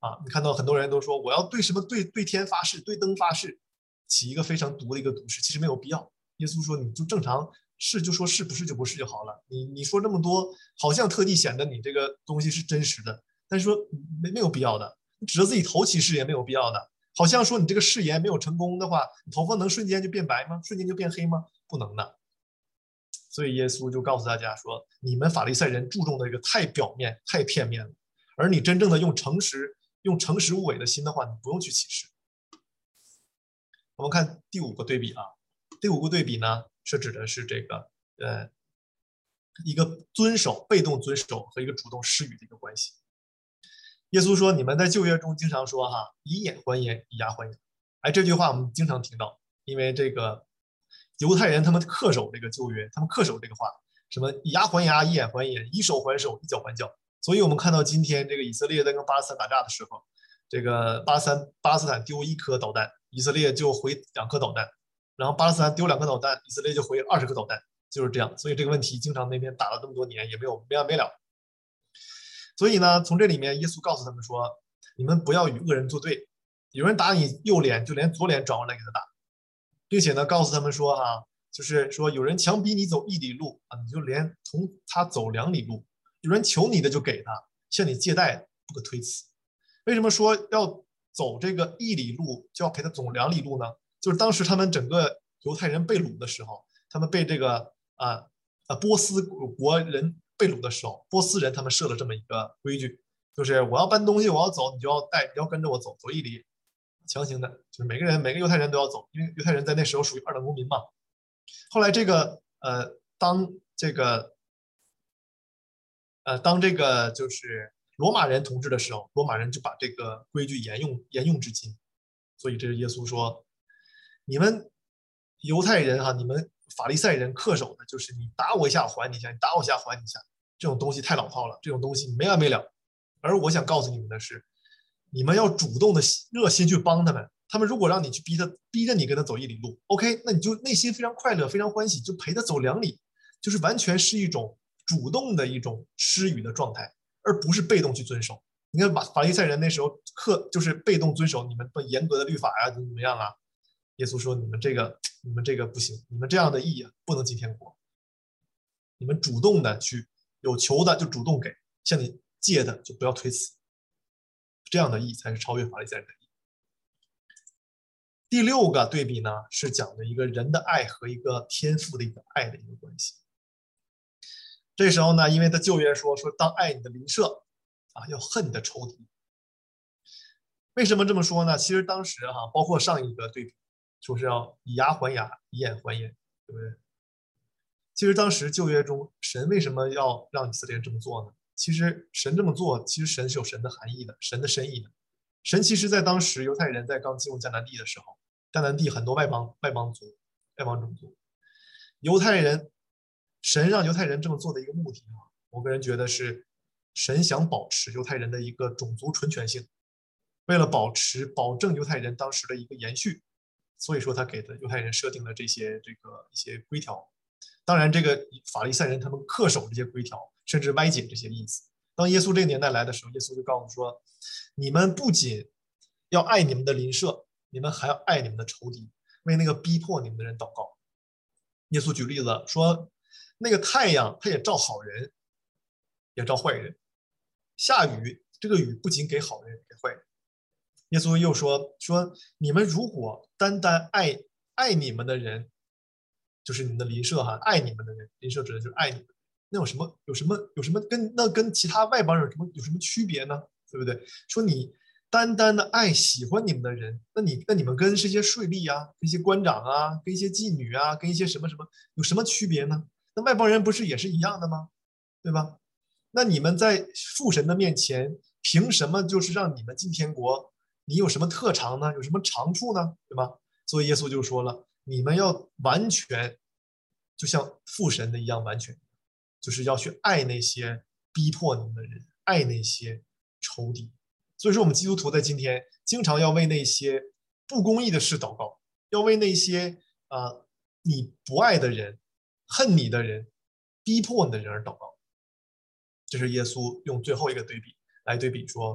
啊。你看到很多人都说我要对什么对对天发誓，对灯发誓，起一个非常毒的一个毒誓，其实没有必要。耶稣说你就正常是就说是，不是就不是就好了。你你说这么多，好像特地显得你这个东西是真实的，但是说没没有必要的，你指着自己头起誓也没有必要的。好像说你这个誓言没有成功的话，你头发能瞬间就变白吗？瞬间就变黑吗？不能的。所以耶稣就告诉大家说，你们法利赛人注重的一个太表面、太片面了，而你真正的用诚实、用诚实无伪的心的话，你不用去起誓。我们看第五个对比啊，第五个对比呢，是指的是这个呃一个遵守、被动遵守和一个主动施予的一个关系。耶稣说，你们在旧约中经常说哈，以眼还眼，以牙还牙。哎，这句话我们经常听到，因为这个犹太人他们恪守这个旧约，他们恪守这个话，什么以牙还牙，以眼还眼，以手还手，以脚还脚。所以我们看到今天这个以色列在跟巴勒斯坦打仗的时候，这个巴勒巴勒斯坦丢一颗导弹，以色列就回两颗导弹，然后巴勒斯坦丢两颗导弹，以色列就回二十颗导弹，就是这样。所以这个问题经常那边打了这么多年也没有没完没了。所以呢，从这里面耶稣告诉他们说，你们不要与恶人作对，有人打你右脸，就连左脸转过来给他打，并且呢，告诉他们说哈、啊，就是说有人强逼你走一里路啊，你就连同他走两里路；有人求你的就给他，向你借贷不可推辞。为什么说要走这个一里路就要陪他走两里路呢？就是当时他们整个犹太人被掳的时候，他们被这个啊啊波斯国人被掳的时候，波斯人他们设了这么一个规矩，就是我要搬东西，我要走，你就要带，你要跟着我走，走一里，强行的，就是每个人每个犹太人都要走，因为犹太人在那时候属于二等公民嘛。后来这个呃，当这个呃，当这个就是罗马人统治的时候，罗马人就把这个规矩沿用沿用至今。所以这是耶稣说，你们犹太人哈，你们法利赛人恪守的就是你打我一下还你一下，你打我一下还你一下，这种东西太老套了，这种东西没完没了。而我想告诉你们的是，你们要主动的热心去帮他们。他们如果让你去逼他，逼着你跟他走一里路 ，OK，那你就内心非常快乐，非常欢喜，就陪他走两里，就是完全是一种主动的一种施予的状态，而不是被动去遵守。你看法法利赛人那时候课就是被动遵守你们严格的律法呀、啊，怎么怎么样啊？耶稣说：“你们这个，你们这个不行，你们这样的义啊，不能进天国。你们主动的去，有求的就主动给，向你借的就不要推辞。这样的义才是超越法利赛人的义。”第六个对比呢，是讲的一个人的爱和一个天赋的一个爱的一个关系。这时候呢，因为他旧约说说当爱你的邻舍啊，要恨你的仇敌。为什么这么说呢？其实当时哈、啊，包括上一个对比，就是要以牙还牙，以眼还眼，对不对？其实当时旧约中，神为什么要让以色列人这么做呢？其实神这么做，其实神是有神的含义的，神的深意的。神其实在当时犹太人在刚进入迦南地的时候，迦南地很多外邦外邦族、外邦种族，犹太人，神让犹太人这么做的一个目的啊，我个人觉得是神想保持犹太人的一个种族纯全性，为了保持保证犹太人当时的一个延续，所以说他给的犹太人设定了这些这个一些规条。当然，这个法利赛人他们恪守这些规条，甚至歪解这些意思。当耶稣这个年代来的时候，耶稣就告诉说：“你们不仅要爱你们的邻舍，你们还要爱你们的仇敌，为那个逼迫你们的人祷告。”耶稣举例子说，那个太阳它也照好人，也照坏人。下雨，这个雨不仅给好人，给坏人。耶稣又说说，你们如果单单爱爱你们的人，就是你们的邻舍哈，爱你们的人，邻舍指的就是爱你们，那有什么有什么有什么跟那跟其他外邦人有什么有什么区别呢？对不对？说你单单的爱喜欢你们的人，那你那你们跟这些税吏啊，跟一些官长啊，跟一些妓女啊，跟一些什么什么有什么区别呢？那外邦人不是也是一样的吗？对吧？那你们在父神的面前，凭什么就是让你们进天国？你有什么特长呢？有什么长处呢？对吧？所以耶稣就说了，你们要完全，就像父神的一样完全，就是要去爱那些逼迫你们的人，爱那些仇敌。所以说，我们基督徒在今天经常要为那些不公义的事祷告，要为那些啊、呃、你不爱的人、恨你的人、逼迫你的人而祷告。这是耶稣用最后一个对比来对比说，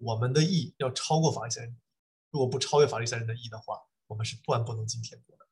我们的义要超过法利赛人，如果不超越法利赛人的义的话，我们是断不能进天国的。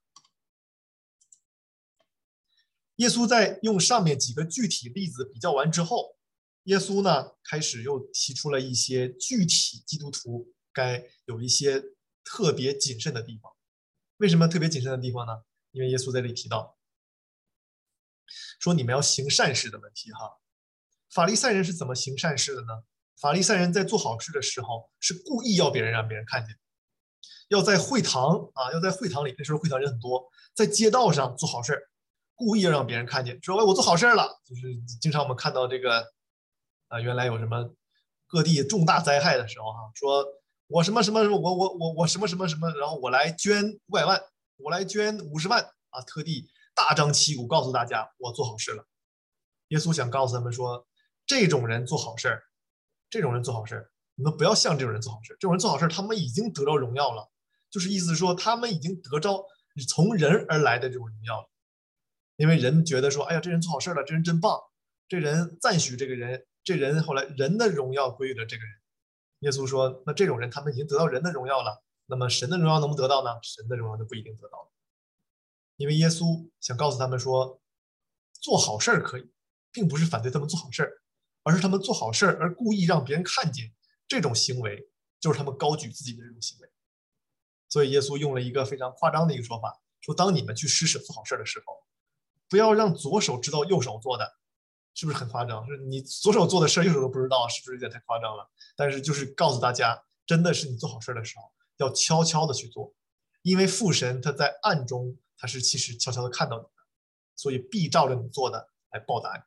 耶稣在用上面几个具体例子比较完之后，耶稣呢开始又提出了一些具体基督徒该有一些特别谨慎的地方。为什么特别谨慎的地方呢？因为耶稣在这里提到说你们要行善事的问题哈。法利赛人是怎么行善事的呢？法利赛人在做好事的时候是故意要别人让别人看见，要在会堂啊，要在会堂里，那时候会堂人很多，在街道上做好事，故意要让别人看见，说哎我做好事了。就是经常我们看到这个啊，原来有什么各地重大灾害的时候哈，说我什么什么我我我我什么什么什么，然后我来捐五百万，我来捐五十万啊，特地大张旗鼓告诉大家我做好事了。耶稣想告诉他们说，这种人做好事，这种人做好事，你们不要向这种人做好事。这种人做好事，他们已经得着荣耀了，就是意思说他们已经得着从人而来的这种荣耀了。因为人觉得说，哎呀，这人做好事了，这人真棒，这人赞许这个人，这人后来人的荣耀归于了这个人。耶稣说，那这种人他们已经得到人的荣耀了，那么神的荣耀能不能得到呢？神的荣耀就不一定得到了。因为耶稣想告诉他们说，做好事可以，并不是反对他们做好事，而是他们做好事而故意让别人看见，这种行为就是他们高举自己的这种行为。所以耶稣用了一个非常夸张的一个说法，说当你们去施舍做好事的时候，不要让左手知道右手做的，是不是很夸张？是你左手做的事右手都不知道，是不是有点太夸张了？但是就是告诉大家，真的是你做好事的时候要悄悄的去做，因为父神他在暗中他是其实悄悄的看到你的，所以必照着你做的来报答你。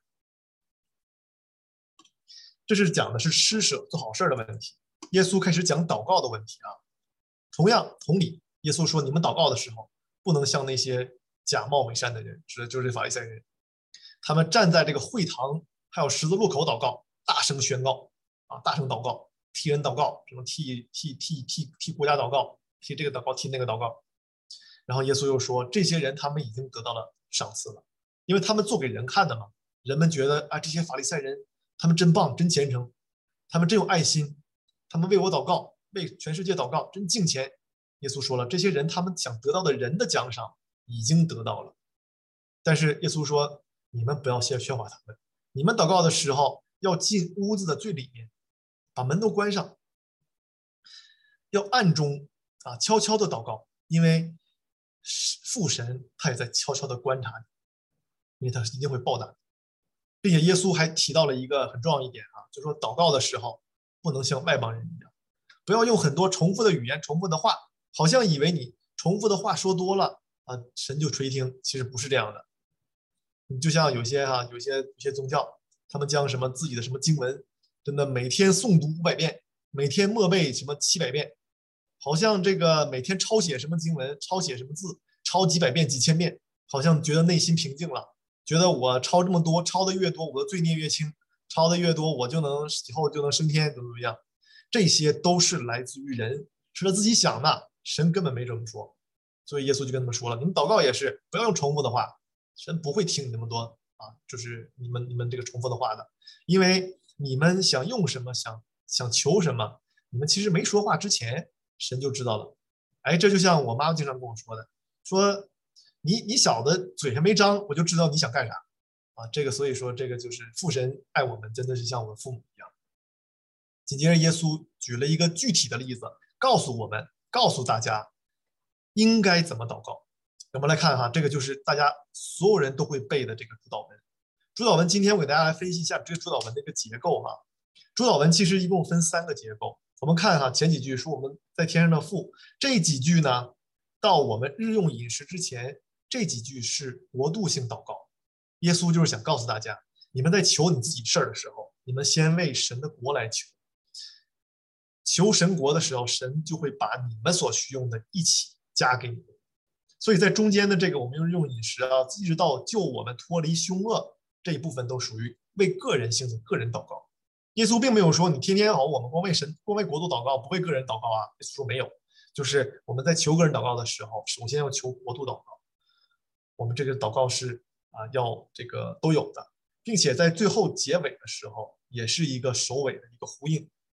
这是讲的是施舍做好事的问题。耶稣开始讲祷告的问题啊。同样同理，耶稣说你们祷告的时候不能像那些假冒伪善的人，指的就是法利赛人，他们站在这个会堂还有十字路口祷告，大声宣告啊，大声祷告，替人祷告，什么替替替替替国家祷告，替这个祷告，替那个祷告。然后耶稣又说，这些人他们已经得到了赏赐了，因为他们做给人看的嘛。人们觉得啊，这些法利赛人他们真棒，真虔诚，他们真有爱心，他们为我祷告，为全世界祷告，真敬虔。耶稣说了，这些人他们想得到的人的奖赏已经得到了。但是耶稣说，你们不要先喧哗他们，你们祷告的时候要进屋子的最里面，把门都关上，要暗中啊悄悄的祷告，因为父神他也在悄悄的观察你，因为他一定会报答你。并且耶稣还提到了一个很重要一点啊，就是说祷告的时候不能像外邦人一样，不要用很多重复的语言、重复的话，好像以为你重复的话说多了啊，神就垂听，其实不是这样的。你就像有些哈、啊，有些有些宗教，他们将什么自己的什么经文，真的每天诵读五百遍，每天默背什么七百遍，好像这个每天抄写什么经文，抄写什么字，抄几百遍、几千遍，好像觉得内心平静了，觉得我抄这么多，抄的越多，我的罪孽越轻，抄的越多，我就能以后就能升天，怎么怎么样？这些都是来自于人，是他自己想的，神根本没这么说。所以耶稣就跟他们说了，你们祷告也是不要用重复的话，神不会听你那么多啊，就是你们你们这个重复的话的，因为你们想用什么，想想求什么，你们其实没说话之前，神就知道了。哎，这就像我妈妈经常跟我说的，说你你小的嘴还没张，我就知道你想干啥啊。这个所以说这个就是父神爱我们，真的是像我们父母一样。紧接着耶稣举了一个具体的例子，告诉我们，告诉大家应该怎么祷告。我们来看哈，这个就是大家所有人都会背的这个主祷文。主祷文今天我给大家来分析一下这个主祷文的一个结构哈。主祷文其实一共分三个结构。我们看哈，前几句说我们在天上的父，这几句呢，到我们日用饮食之前，这几句是国度性祷告。耶稣就是想告诉大家，你们在求你自己事儿的时候，你们先为神的国来求。求神国的时候，神就会把你们所需用的一起加给你们。所以在中间的这个我们用用饮食啊，一直到救我们脱离凶恶这一部分，都属于为个人行的个人祷告。耶稣并没有说你天天好，我们光为神、光为国度祷告，不为个人祷告啊。耶稣说没有，就是我们在求个人祷告的时候，首先要求国度祷告。我们这个祷告是啊，要这个都有的，并且在最后结尾的时候，也是一个首尾的一个呼应。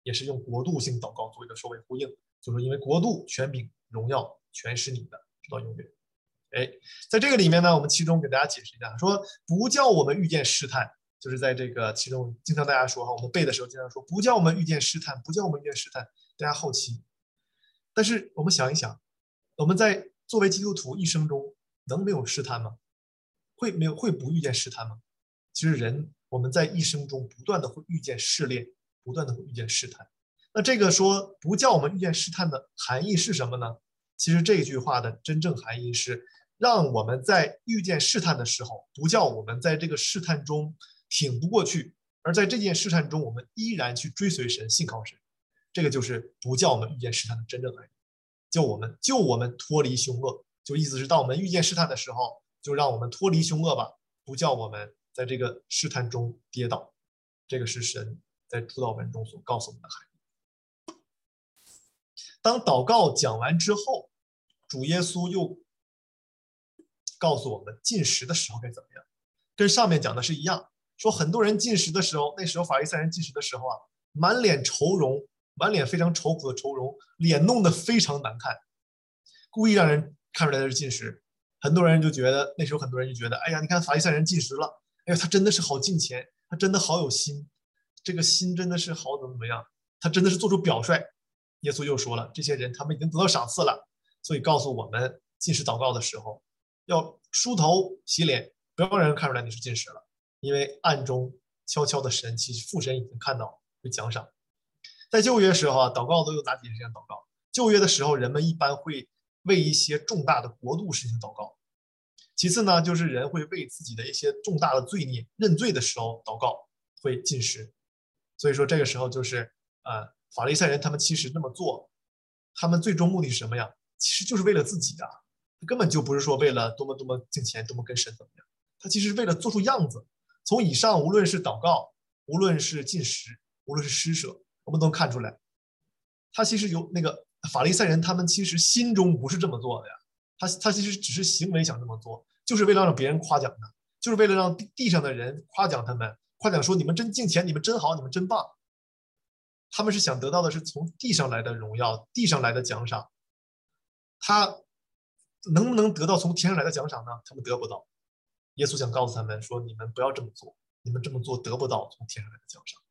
也是用国度性祷告做一个首尾呼应，就是因为国度、权柄、荣耀全是你的，直到永远。哎，在这个里面呢，我们其中给大家解释一下，说不叫我们遇见试探，就是在这个其中经常大家说哈，我们背的时候经常说不叫我们遇见试探，不叫我们遇见试探，大家好奇。但是我们想一想，我们在作为基督徒一生中能没有试探吗？会没有会不遇见试探吗？其实人我们在一生中不断的会遇见试炼，不断的会遇见试探。那这个说不叫我们遇见试探的含义是什么呢？其实这句话的真正含义是让我们在遇见试探的时候，不叫我们在这个试探中挺不过去，而在这件试探中我们依然去追随神，信靠神。这个就是不叫我们遇见试探的真正含义，救我们救我们脱离凶恶，就意思是当我们遇见试探的时候，就让我们脱离凶恶吧，不叫我们在这个试探中跌倒。这个是神在主祷文中所告诉我们的含义。当祷告讲完之后，主耶稣又告诉我们进食的时候该怎么样，跟上面讲的是一样，说很多人进食的时候，那时候法利赛人进食的时候啊，满脸愁容，满脸非常愁苦的愁容，脸弄得非常难看，故意让人看出来的是进食。很多人就觉得，那时候很多人就觉得，哎呀，你看法利赛人进食了，哎呀，他真的是好敬虔，他真的好有心，这个心真的是好怎么怎么样，他真的是做出表率。耶稣又说了，这些人他们已经得到赏赐了，所以告诉我们进食祷告的时候要梳头洗脸，不要让人看出来你是进食了，因为暗中悄悄的神，其实父神已经看到，会奖赏。在旧约的时候啊，祷告都有哪几件祷告？旧约的时候，人们一般会为一些重大的国度事情祷告。其次呢，就是人会为自己的一些重大的罪孽认罪的时候祷告，会进食。所以说这个时候就是呃，法利赛人他们其实这么做，他们最终目的是什么呀？其实就是为了自己啊，根本就不是说为了多么多么敬虔，多么跟神怎么样，他其实是为了做出样子。从以上无论是祷告，无论是进食，无论是施舍，我们都能看出来，他其实有那个法利赛人，他们其实心中不是这么做的呀，他他其实只是行为想这么做，就是为了让别人夸奖他，就是为了让地上的人夸奖他们，夸奖说你们真敬虔，你们真好，你们真棒。他们是想得到的是从地上来的荣耀，地上来的奖赏。他能不能得到从天上来的奖赏呢？他们得不到。耶稣想告诉他们说，你们不要这么做，你们这么做得不到从天上来的奖赏。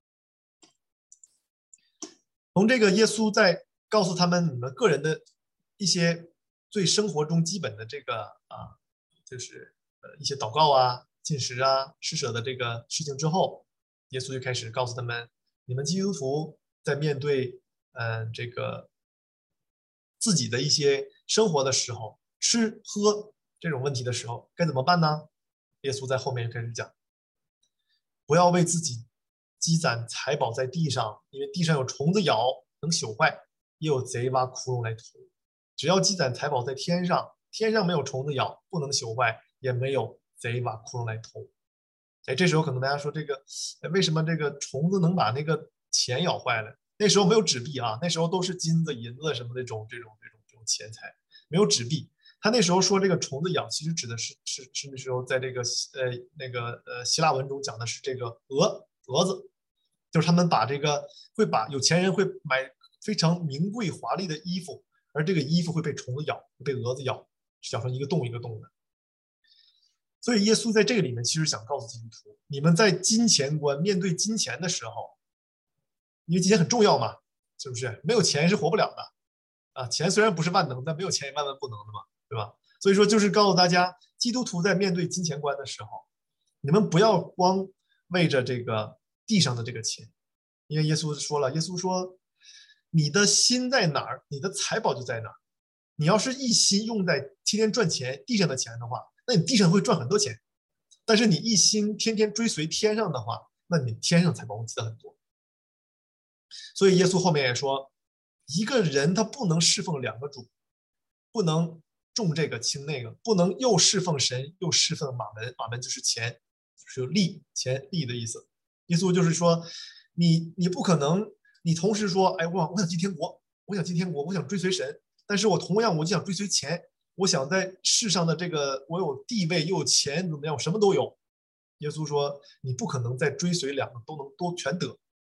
从这个耶稣在告诉他们你们个人的一些最生活中基本的这个啊，就是呃一些祷告啊、进食啊、施舍的这个事情之后，耶稣就开始告诉他们，你们基督徒在面对嗯、呃、这个自己的一些生活的时候，吃喝这种问题的时候该怎么办呢？耶稣在后面就开始讲，不要为自己积攒财宝在地上，因为地上有虫子咬，能朽坏，也有贼挖窟窿来偷。只要积攒财宝在天上，天上没有虫子咬，不能朽坏，也没有贼挖窟窿来偷。哎，这时候可能大家说，这个为什么这个虫子能把那个钱咬坏了？那时候没有纸币啊，那时候都是金子、银子什么那种这种这种这种钱财，没有纸币。他那时候说这个虫子咬，其实指的是是是那时候在这个呃那个呃希腊文中讲的是这个蛾蛾子，就是他们把这个会把有钱人会买非常名贵华丽的衣服，而这个衣服会被虫子咬，被蛾子咬，咬成一个洞一个洞的。所以耶稣在这个里面其实想告诉基督徒，你们在金钱观面对金钱的时候，因为金钱很重要嘛，是不是？没有钱是活不了的啊！钱虽然不是万能，但没有钱也万万不能的嘛，对吧？所以说就是告诉大家，基督徒在面对金钱观的时候，你们不要光为着这个地上的这个钱，因为耶稣说了，耶稣说，你的心在哪儿，你的财宝就在哪儿。你要是一心用在天天赚钱地上的钱的话，那你地上会赚很多钱，但是你一心天天追随天上的话，那你天上财宝会积攒很多。所以耶稣后面也说，一个人他不能侍奉两个主，不能重这个轻那个，不能又侍奉神又侍奉马门，马门就是钱，就是利钱利的意思。耶稣就是说，你你不可能，你同时说，哎，我我想进天国，我想进天国，我想追随神，但是我同样我就想追随钱，我想在世上的这个我有地位又有钱怎么样，我什么都有。耶稣说，你不可能在追随两个都能都全得。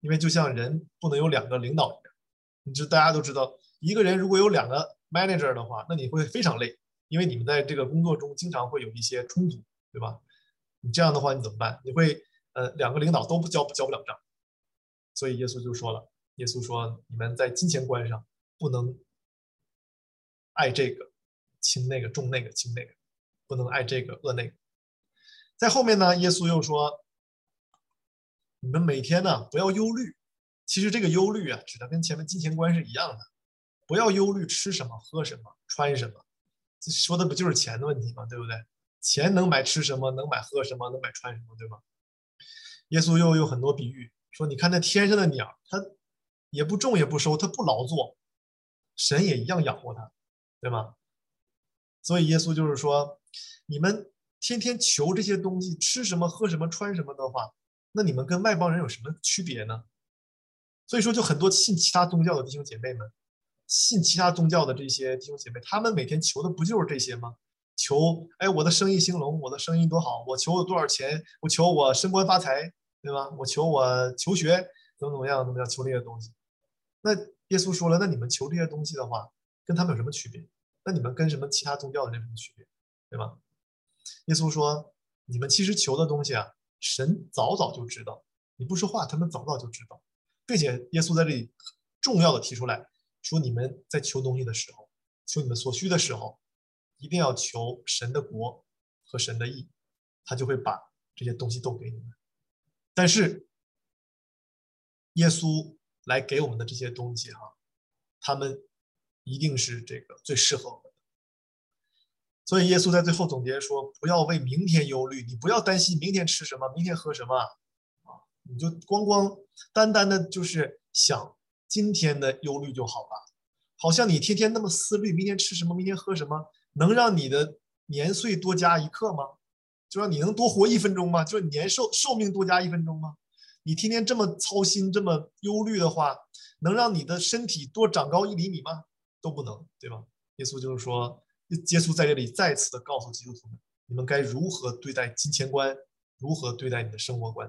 因为就像人不能有两个领导一样，你知大家都知道，一个人如果有两个 manager 的话，那你会非常累，因为你们在这个工作中经常会有一些冲突，对吧？你这样的话你怎么办？你会呃两个领导都不交交不了账，所以耶稣就说了，耶稣说你们在金钱观上不能爱这个轻那个重那个轻那个，不能爱这个恶那个。在后面呢，耶稣又说，你们每天呢不要忧虑。其实这个忧虑啊，指的跟前面金钱观是一样的，不要忧虑吃什么、喝什么、穿什么，这说的不就是钱的问题吗？对不对？钱能买吃什么，能买喝什么，能买穿什么，对吗？耶稣又有很多比喻，说你看那天上的鸟，它也不种也不收，它不劳作，神也一样养活它，对吗？所以耶稣就是说，你们天天求这些东西，吃什么、喝什么、穿什么的话，那你们跟外邦人有什么区别呢？所以说，就很多信其他宗教的弟兄姐妹们，信其他宗教的这些弟兄姐妹，他们每天求的不就是这些吗？求，哎，我的生意兴隆，我的生意多好，我求我多少钱，我求我升官发财，对吧？我求我求学怎么怎么样，怎么样，求这些东西。那耶稣说了，那你们求这些东西的话，跟他们有什么区别？那你们跟什么其他宗教的人有什么区别？对吧？耶稣说，你们其实求的东西啊，神早早就知道，你不说话，他们早早就知道，并且耶稣在这里重要的提出来说，你们在求东西的时候，求你们所需的时候，一定要求神的国和神的义，他就会把这些东西都给你们。但是耶稣来给我们的这些东西哈，他们一定是这个最适合我们的。所以耶稣在最后总结说，不要为明天忧虑，你不要担心明天吃什么，明天喝什么啊，你就光光单单的就是想今天的忧虑就好了。好像你天天那么思虑明天吃什么，明天喝什么，能让你的年岁多加一刻吗？就让你能多活一分钟吗？就是年寿寿命多加一分钟吗？你天天这么操心，这么忧虑的话，能让你的身体多长高一厘米吗？都不能，对吧？耶稣就是说，耶稣在这里再次的告诉基督徒们，你们该如何对待金钱观，如何对待你的生活观。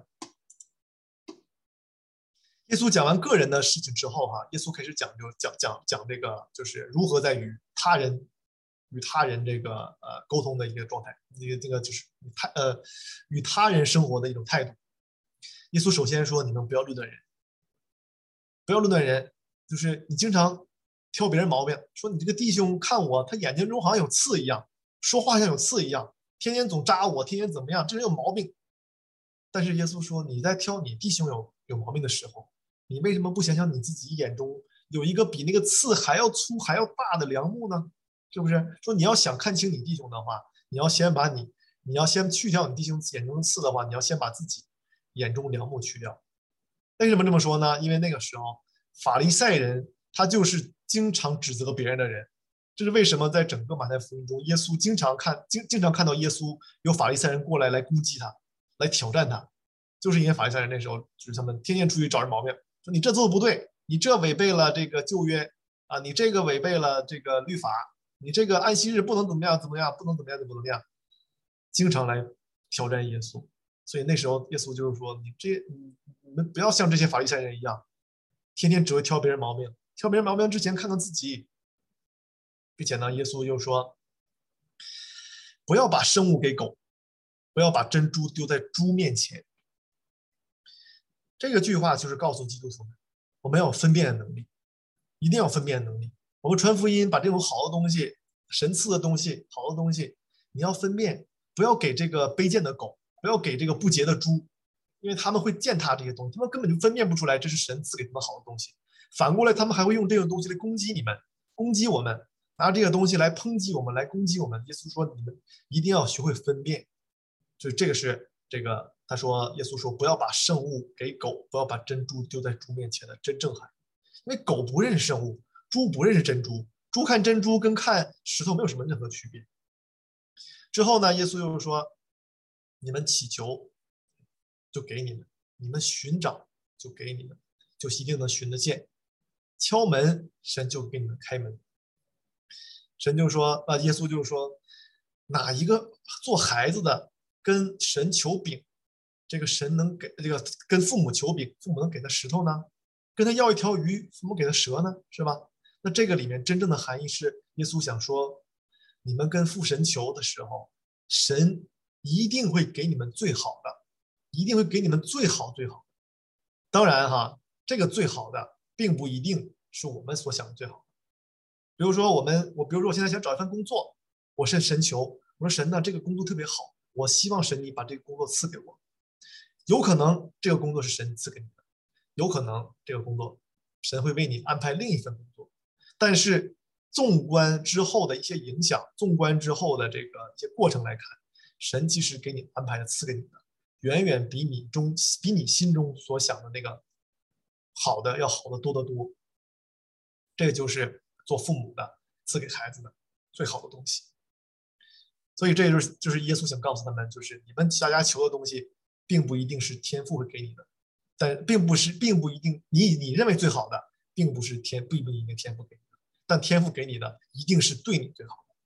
耶稣讲完个人的事情之后，哈，耶稣开始讲究讲讲讲这个，就是如何在与他人与他人这个呃沟通的一个状态，一个这个就是他呃与他人生活的一种态度。耶稣首先说，你们不要论断人，不要论断人，就是你经常挑别人毛病，说你这个弟兄看我，他眼睛中好像有刺一样，说话像有刺一样，天天总扎我，天天怎么样，这人有毛病。但是耶稣说，你在挑你弟兄有有毛病的时候，你为什么不想想你自己眼中有一个比那个刺还要粗还要大的梁木呢？是不是？说你要想看清你弟兄的话，你要先把你，你要先去掉你弟兄眼中的刺的话，你要先把自己眼中梁木去掉。为什么这么说呢？因为那个时候法利赛人他就是经常指责别人的人，这是为什么在整个马太福音中，耶稣经常看经经常看到耶稣有法利赛人过来来攻击他，来挑战他，就是因为法利赛人那时候就是他们天天出去找人毛病，说你这做的不对，你这违背了这个旧约啊，你这个违背了这个律法，你这个安息日不能怎么样怎么样，不能怎么样就不怎么样，经常来挑战耶稣。所以那时候耶稣就是说，你这你们不要像这些法利赛人一样，天天只会挑别人毛病，挑别人毛病之前看看自己。并且呢，耶稣又说，不要把生物给狗，不要把珍珠丢在猪面前。这个句话就是告诉基督徒们，我们要有分辨的能力，一定要分辨能力。我们传福音，把这种好的东西、神赐的东西、好的东西，你要分辨，不要给这个卑贱的狗，不要给这个不洁的猪，因为他们会践踏这些东西，他们根本就分辨不出来这是神赐给他们好的东西。反过来，他们还会用这个东西来攻击你们，攻击我们，拿这个东西来抨击我们，来攻击我们。耶稣说，你们一定要学会分辨。所以这个是这个，他说，耶稣说，不要把圣物给狗，不要把珍珠丢在猪面前的真正含义。因为狗不认识圣物，猪不认识珍珠，猪看珍珠跟看石头没有什么任何区别。之后呢，耶稣又说，你们祈求就给你们，你们寻找就给你们，就一定能寻得见。敲门，神就给你们开门。神就说，啊，耶稣就说，哪一个做孩子的跟神求饼， 这个神能给这个跟父母求饼，父母能给他石头呢？跟他要一条鱼，父母给他蛇呢？是吧？那这个里面真正的含义是，耶稣想说，你们跟父神求的时候，神一定会给你们最好的，一定会给你们最好最好。当然哈，这个最好的并不一定是我们所想的最好。比如说我们，我比如说我现在想找一份工作，我是神求，我说神呢，这个工作特别好，我希望神你把这个工作赐给我。有可能这个工作是神赐给你的，有可能这个工作神会为你安排另一份工作。但是纵观之后的一些影响，纵观之后的这个一些过程来看，神其实给你安排的赐给你的，远远比你中比你心中所想的那个好的要好的多得多。这个就是做父母的赐给孩子的最好的东西。所以这就是就是耶稣想告诉他们，就是你们大家求的东西，并不一定是天父会给你的，但并不是并不一定你你认为最好的，并不是天并不一定天父给你的，但天父给你的一定是对你最好的。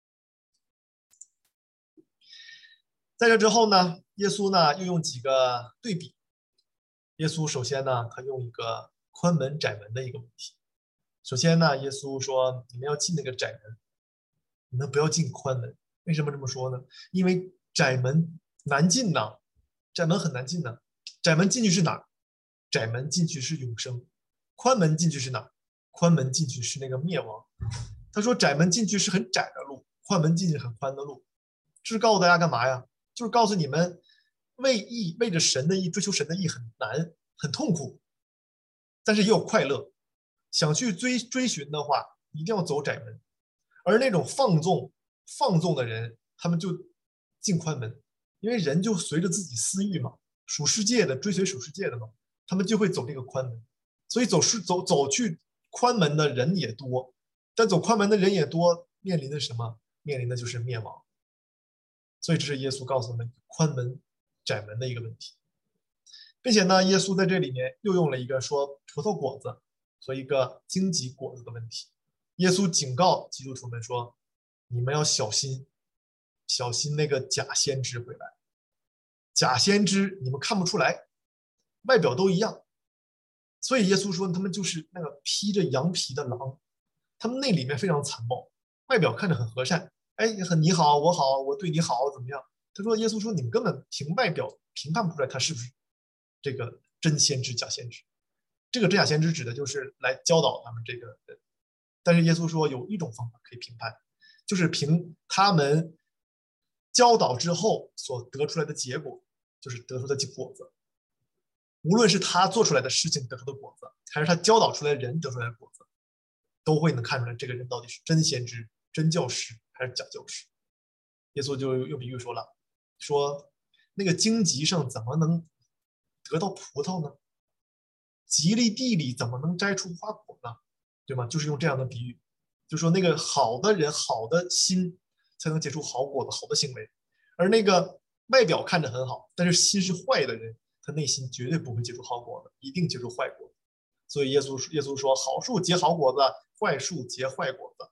在这之后呢，耶稣呢又用几个对比。耶稣首先呢，他用一个宽门窄门的一个问题。首先呢，耶稣说：“你们要进那个窄门，你们不要进宽门。”为什么这么说呢？因为窄门难进呐，窄门很难进呢。窄门进去是哪儿？窄门进去是永生。宽门进去是哪儿？宽门进去是那个灭亡。他说窄门进去是很窄的路，宽门进去很宽的路。这是告诉大家干嘛呀？就是告诉你们，为义为着神的义追求神的义很难，很痛苦，但是也有快乐。想去追追寻的话，一定要走窄门。而那种放纵放纵的人，他们就进宽门，因为人就随着自己私欲嘛，属世界的追随属世界的嘛，他们就会走这个宽门。所以走是走走去宽门的人也多，但走宽门的人也多，面临的什么？面临的就是灭亡。所以这是耶稣告诉我们宽门窄门的一个问题，并且呢，耶稣在这里面又用了一个说葡萄果子和一个荆棘果子的问题。耶稣警告基督徒们说：“你们要小心，小心那个假先知回来。假先知你们看不出来，外表都一样。所以耶稣说他们就是那个披着羊皮的狼，他们那里面非常残暴，外表看着很和善。”哎，很你好，我好，我对你好，怎么样？他说，耶稣说，你们根本凭外表评判不出来他是不是这个真先知、假先知。这个真假先知指的就是来教导他们这个人。但是耶稣说，有一种方法可以评判，就是凭他们教导之后所得出来的结果，就是得出的果子。无论是他做出来的事情得出的果子，还是他教导出来的人得出来的果子，都会能看出来这个人到底是真先知、真教师还是假教师。耶稣就用比喻说了，说那个荆棘上怎么能得到葡萄呢？吉利地里怎么能摘出花果呢？对吗？就是用这样的比喻，就说那个好的人、好的心才能结出好果子、好的行为，而那个外表看着很好，但是心是坏的人，他内心绝对不会结出好果子，一定结出坏果子。所以耶稣耶稣说，好树结好果子，坏树结坏果子。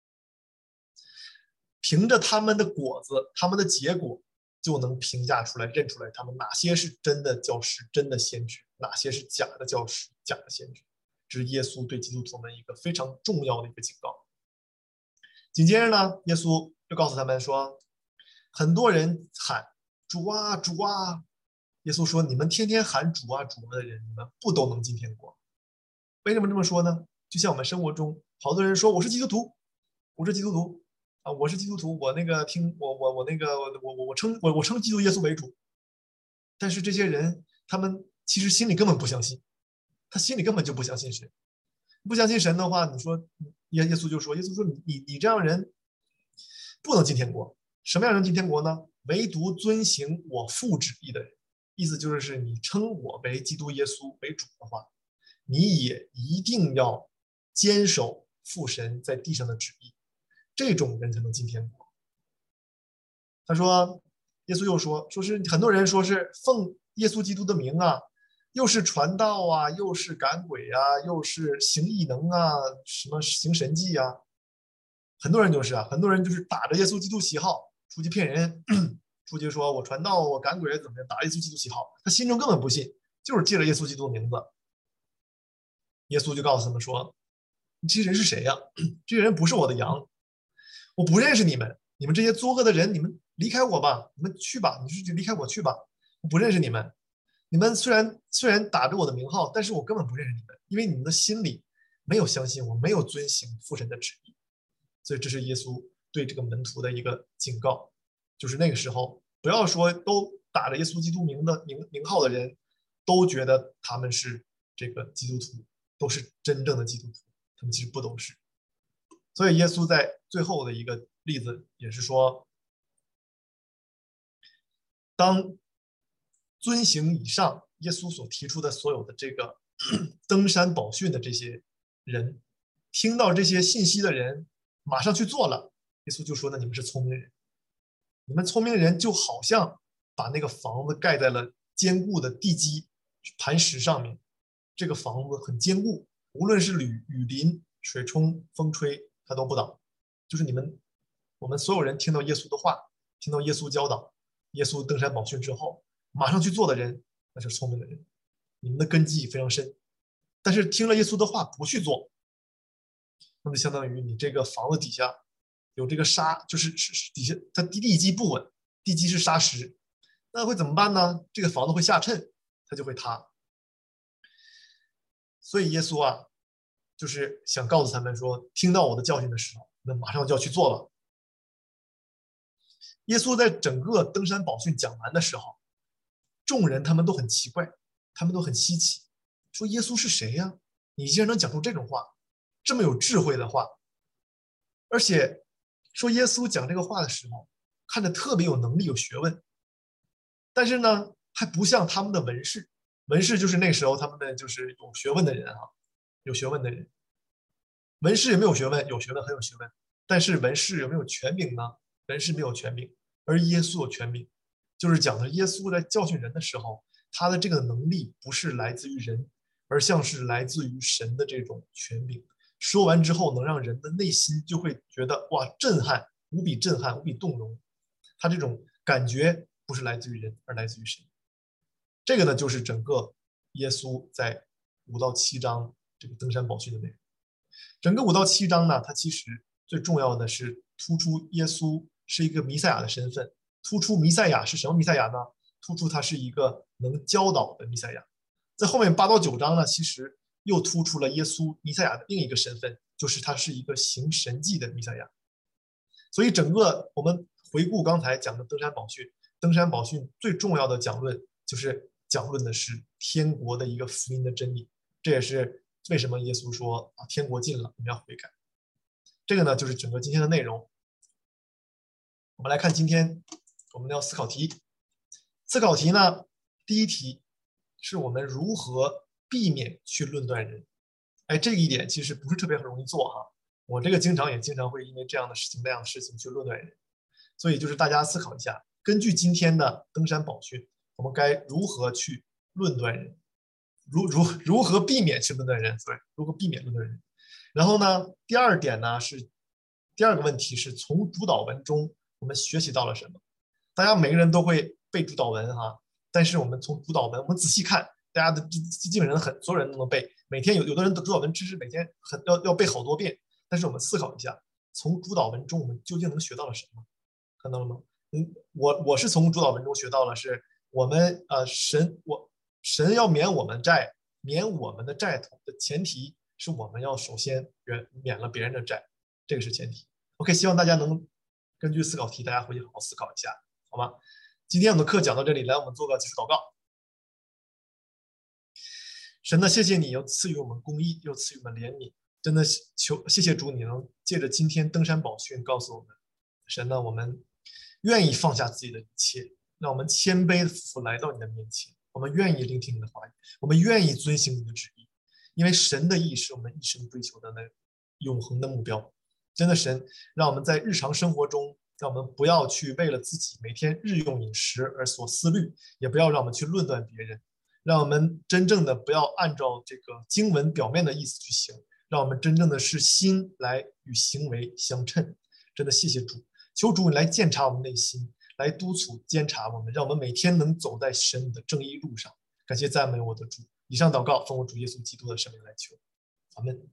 凭着他们的果子，他们的结果，就能评价出来、认出来他们哪些是真的教师、真的先知，哪些是假的教师、假的先知。这是耶稣对基督徒们一个非常重要的一个警告。紧接着呢，耶稣又告诉他们说，很多人喊主啊主啊，耶稣说，你们天天喊主啊主啊的人，你们不都能进天国？为什么这么说呢？就像我们生活中，好多人说我是基督徒，我是基督徒。啊，我是基督徒，我那个听我我我那个我我我称我我称基督耶稣为主，但是这些人他们其实心里根本不相信，他心里根本就不相信神，不相信神的话，你说耶耶稣就说，耶稣说你你你这样人不能进天国。什么样人进天国呢？唯独遵行我父旨意的人，意思就是你称我为基督耶稣为主的话，你也一定要坚守父神在地上的旨意。这种人才能进天国。他说，耶稣又说，说是很多人说是奉耶稣基督的名啊，又是传道啊，又是赶鬼啊，又是行异能啊，什么行神迹啊，很多人就是啊，很多人就是打着耶稣基督旗号出去骗人， 书记说我传道我赶鬼怎么样，打耶稣基督旗号，他心中根本不信，就是借了耶稣基督的名字。耶稣就告诉他们说，你这些人是谁呀？这些人不是我的羊，我不认识你们，你们这些作恶的人，你们离开我吧，你们去吧，你就离开我去吧，我不认识你们。你们虽然虽然打着我的名号，但是我根本不认识你们，因为你们的心里没有相信我，没有遵行父神的旨意。所以这是耶稣对这个门徒的一个警告，就是那个时候不要说都打着耶稣基督名的名名号的人都觉得他们是这个基督徒，都是真正的基督徒，他们其实不都是。所以耶稣在最后的一个例子也是说，当遵行以上耶稣所提出的所有的这个登山宝训的这些人，听到这些信息的人马上去做了，耶稣就说呢，你们是聪明人，你们聪明人就好像把那个房子盖在了坚固的地基磐石上面，这个房子很坚固，无论是雨雨淋、水冲、风吹，它都不倒。就是你们我们所有人听到耶稣的话，听到耶稣教导，耶稣登山宝训之后马上去做的人，那是聪明的人，你们的根基非常深。但是听了耶稣的话不去做，那么相当于你这个房子底下有这个沙，就是底下它地基不稳，地基是沙石，那会怎么办呢？这个房子会下沉，它就会塌。所以耶稣啊，就是想告诉他们说，听到我的教训的时候，那马上就要去做了。耶稣在整个登山宝训讲完的时候，众人他们都很奇怪，他们都很稀奇，说耶稣是谁呀？你竟然能讲出这种话，这么有智慧的话，而且说耶稣讲这个话的时候，看着特别有能力、有学问，但是呢，还不像他们的文士。文士就是那时候他们的就是有学问的人啊，有学问的人。文士有没有学问？有学问，很有学问。但是文士有没有权柄呢？文士没有权柄，而耶稣有权柄。就是讲的耶稣在教训人的时候，他的这个能力不是来自于人，而像是来自于神的这种权柄。说完之后，能让人的内心就会觉得哇，震撼，无比震撼，无比动容。他这种感觉不是来自于人，而来自于神。这个呢，就是整个耶稣在五到七章这个登山宝训的内容。整个五到七章呢，它其实最重要的是突出耶稣是一个弥赛亚的身份，突出弥赛亚是什么弥赛亚呢？突出他是一个能教导的弥赛亚。在后面八到九章呢，其实又突出了耶稣弥赛亚的另一个身份，就是他是一个行神迹的弥赛亚。所以整个我们回顾刚才讲的登山宝训，登山宝训最重要的讲论就是讲论的是天国的一个福音的真理。这也是为什么耶稣说啊，天国近了，你们要悔改。这个呢，就是整个今天的内容。我们来看今天我们要思考题。思考题呢，第一题是我们如何避免去论断人。哎，这一点其实不是特别很容易做哈。我这个经常也经常会因为这样的事情那样的事情去论断人。所以就是大家思考一下，根据今天的登山宝训，我们该如何去论断人？如如如何避免去论断人？对，如何避免论断人？然后呢，第二点呢是第二个问题是从主导文中我们学习到了什么？大家每个人都会背主导文哈，但是我们从主导文，我们仔细看，大家的基本上很所有人都能背，每天有有的人的主导文知识每天很要要背好多遍。但是我们思考一下，从主导文中我们究竟能学到了什么？看到了吗？嗯，我我是从主导文中学到了是我们呃神我神要免我们债，免我们的债头的前提是我们要首先免免了别人的债，这个是前提。OK， 希望大家能根据思考题，大家回去好好思考一下，好吗？今天我们的课讲到这里，来我们做个结束祷告。神呢，谢谢你又赐予我们公义，又赐予我们怜悯，真的求谢谢主，你能借着今天登山宝训告诉我们，神呢，我们愿意放下自己的一切，让我们谦卑的俯来到你的面前，我们愿意聆听你的话语，我们愿意遵行你的旨意，因为神的意是我们一生追求的那永恒的目标。真的神，让我们在日常生活中，让我们不要去为了自己每天日用饮食而所思虑，也不要让我们去论断别人，让我们真正的不要按照这个经文表面的意思去行，让我们真正的是心来与行为相称。真的谢谢主，求主你来鉴察我们内心， 来督促监察我们，让我们每天能走在神的正义路上。感谢赞美我的主。以上祷告奉我主耶稣基督的圣名来求，阿门。